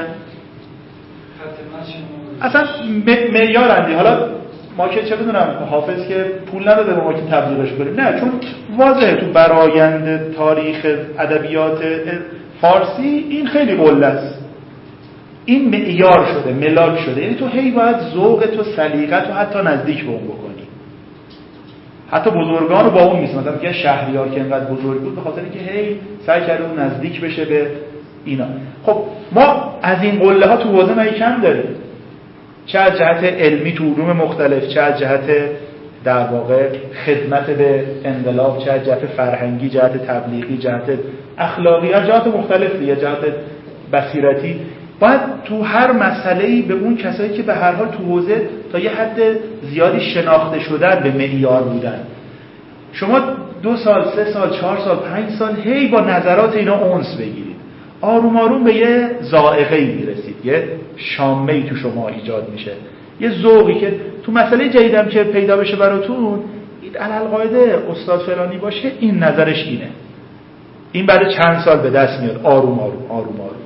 اصلا معیارندی. حالا ما که چه بدونم حافظ که پول نداده به ما که تبلیغش کنیم، نه، چون واضحه تو برآیند تاریخ ادبیات فارسی این خیلی قله است، این معیار شده، ملاک شده. یعنی تو هی باید ذوق تو، سلیقت تو حتی نزدیک به اون بکنی. حتی بزرگان رو با اون میسن، مثلا میگه شهریار که اینقدر بزرگ بود به خاطر اینکه هی سعی کرده اون نزدیک بشه به اینا. خب ما از این قله ها تو حوزه ما کم داریم، چه از جهت علمی تو علوم مختلف، چه از جهت در واقع خدمت به انقلاب، چه از جهت فرهنگی، جهت تبلیغی، جهت اخلاقی، از جهت مختلف دیگه، جهت بصیرتی. باید تو هر مسئله‌ای به اون کسایی که به هر حال تو حوزه تا یه حد زیادی شناخته شدن به معیار بودن، شما 2 سال 3 سال 4 سال 5 سال هی با نظرات اینا اونس بگیرید، آروم آروم به یه ذائقه‌ای میرسید، یه شامه‌ای تو شما ایجاد میشه، یه ذوقی که تو مسئله جدیدم که پیدا بشه براتون، این علالقاعده استاد فلانی باشه این نظرش اینه، این بعد چند سال به دست میاد، آروم آروم آروم آروم.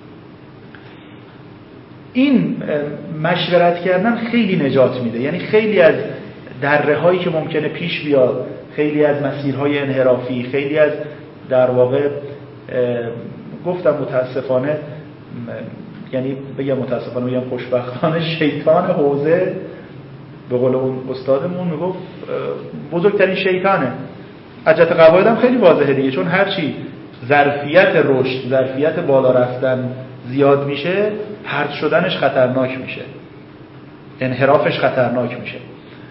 این مشورت کردن خیلی نجات میده. یعنی خیلی از دره‌هایی که ممکنه پیش بیاد، خیلی از مسیرهای انحرافی، خیلی از در واقع گفتم متاسفانه، یعنی بگم متاسفانه بگم خوشبختانه، شیطان حوزه به قول اون استادمون میگفت بزرگترین شیطانه. از جهت قواعد هم خیلی واضحه دیگه، چون هرچی ظرفیت رشد، ظرفیت بالا رفتن زیاد میشه، پرت شدنش خطرناک میشه، انحرافش خطرناک میشه،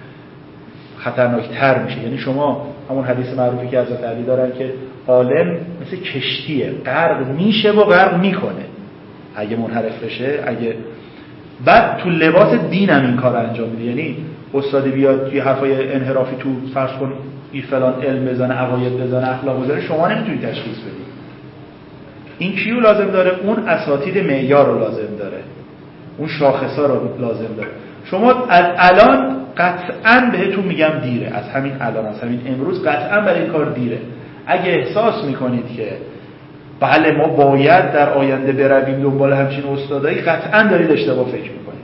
خطرناکتر میشه. یعنی شما همون حدیث معروفی که حضرت علی دارن که عالم مثل کشتیه، غرق میشه و غرق میکنه اگه منحرف بشه، اگه بعد تو لباس دین هم این کار انجام میده. یعنی استاد بیاد توی حرفای انحرافی تو فرض کن این فلان علم بزنه، عقاید بزنه، اخلاق بزنه، شما نمیتونی تشخیص بدی این کیو لازم داره، اون اساتید معیار رو لازم داره، اون شاخصا رو لازم داره. شما از الان قطعاً بهتون میگم دیره، از همین الان، از همین امروز قطعاً برای این کار دیره. اگه احساس میکنید که بله ما باید در آینده برویم دنبال همچین استادایی، قطعاً دارید اشتباه فکر میکنید.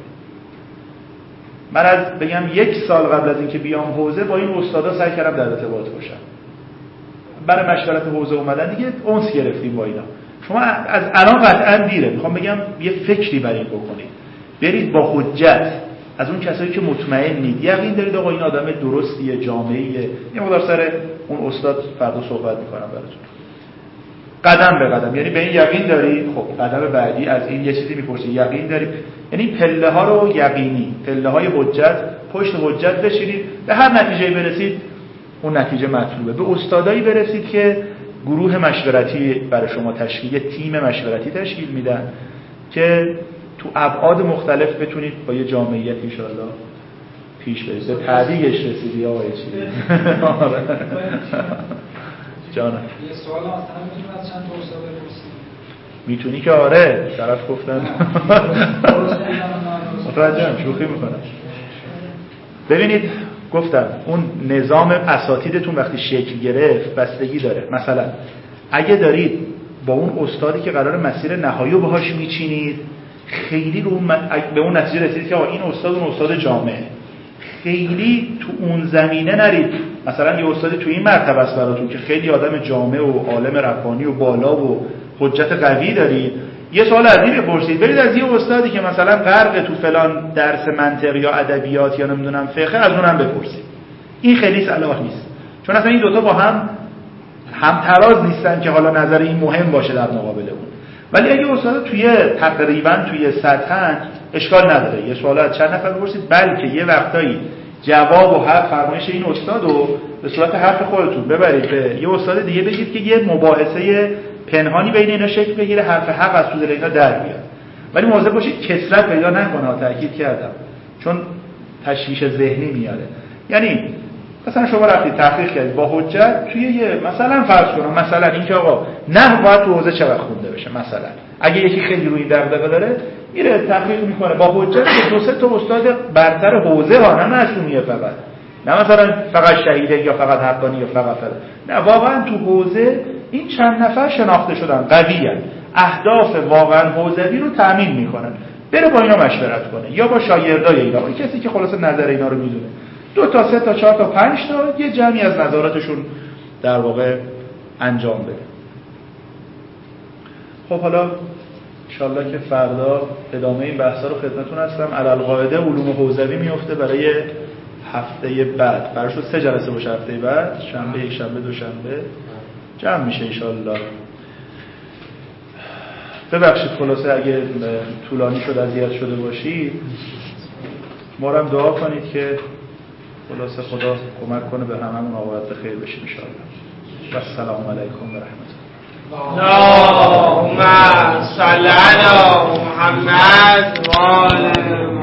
من از بگم 1 سال قبل از اینکه بیام حوزه با این استادا سعی کردم در ارتباط باشم، برای مشورت حوزه اومدن دیگه اونس گرفتیم با اینا. شما از الان قطعاً دیره، میخوام بگم یه فکری برای این بکنید، برید با حجت از اون کسایی که مطمئنید، یقین دارید آقا این آدم درستیه، جامعیه، یه مقدار سر اون استاد فردا صحبت میکنم براتون، قدم به قدم. یعنی به این یقین دارید، خب قدم بعدی از این یه چیزی میپرسید، یقین دارید، یعنی پله ها رو یقینی، پله های حجت، پشت حجت بشینید، به هر نتیجه‌ای برسید اون نتیجه مطلوبه. به استادایی برسید که گروه مشورتی برای شما تشکیل، تیم مشورتی تشکیل میدن که تو ابعاد مختلف بتونید با یه جامعیت ان شاء الله پیش برید. به تعدیقش رسیدی آقای چی؟ جانم یه سوال مثلا میتونم از چند تا استاد بپرسیم؟ میتونی که آره، طرف گفتن متوجهم، شوخی میکنم. ببینید گفتم اون نظام اساتیدتون وقتی شکل گرفت بستگی داره. مثلا اگه دارید با اون استادی که قرار مسیر نهایی رو باهاش میچینید، خیلی رو به اون نتیجه رسیدید که این استاد اون استاد جامعه، خیلی تو اون زمینه نرید. مثلا یه استادی تو این مرتبه است براتون که خیلی آدم جامع و عالم ربانی و بالا و حجت قوی دارید، یه سوال از این بپرسید، برید از یه استادی که مثلا غرق تو فلان درس منطق یا ادبیات یا نمیدونم فقه، از اونم بپرسید. این خیلی صلاح نیست، چون اصلا این دوتا با هم تراز نیستن که حالا نظر این مهم باشه در مقابل اون. ولی اگه استاد توی تقریبا توی سطحن، اشکال نداره یه سوال از چند نفر بپرسید، بلکه یه وقتایی جواب و حرف فرمایش این استادو به صورت حرف خودتون ببرید به یه استاد دیگه، بگید که یه مباحثه پنهانی بین اینا شکل بگیره، حرف حق از تو دل اینا در بیاد. ولی مواظب باشید کثرت پیدا نکنه، تاکید کردم، چون تشویش ذهنی میاره. یعنی مثلا شما رفتید تحقیق کردید با حجت توی یه مثلا فرض کنم مثلا اینکه آقا نه باید تو حوزه چقدر خونده بشه، مثلا اگه یکی خیلی روی این دغدغه داره میره تحقیق میکنه با حجت که دو سه تا استاد برتر حوزه ها، نه معصومیه فقط، نه مثلا فقط شهیده یا فقط حقانی یا فقط نه، واقعا تو حوزه این چند نفر شناخته شدن، قویان، اهداف واقعا حوزوی رو تامین میکنن، بره با اینا مشورت کنه یا با شاگردای اینا، اون کسی که خلاص نظر اینا رو میدونه، 2 تا 3 تا 4 تا 5 تا یه جمعی از نظراتشون در واقع انجام بده. خب حالا انشالله که فردا ادامه این بحثا رو خدمتتون هستم. علالقاعده علوم حوزوی میفته برای هفته بعد، قرار شد 3 جلسه باشه هفته بعد، شنبه، یک شنبه، دوشنبه جمع میشه انشالله. ببخشید خلاصه اگه طولانی شد، اذیت شده باشید، ما رو هم دعا کنید که خلاصه خدا کمک کنه به هممون عاقبت به خیر بشیم انشالله. و السلام علیکم و رحمت الله. اللهم صل علی محمد و آل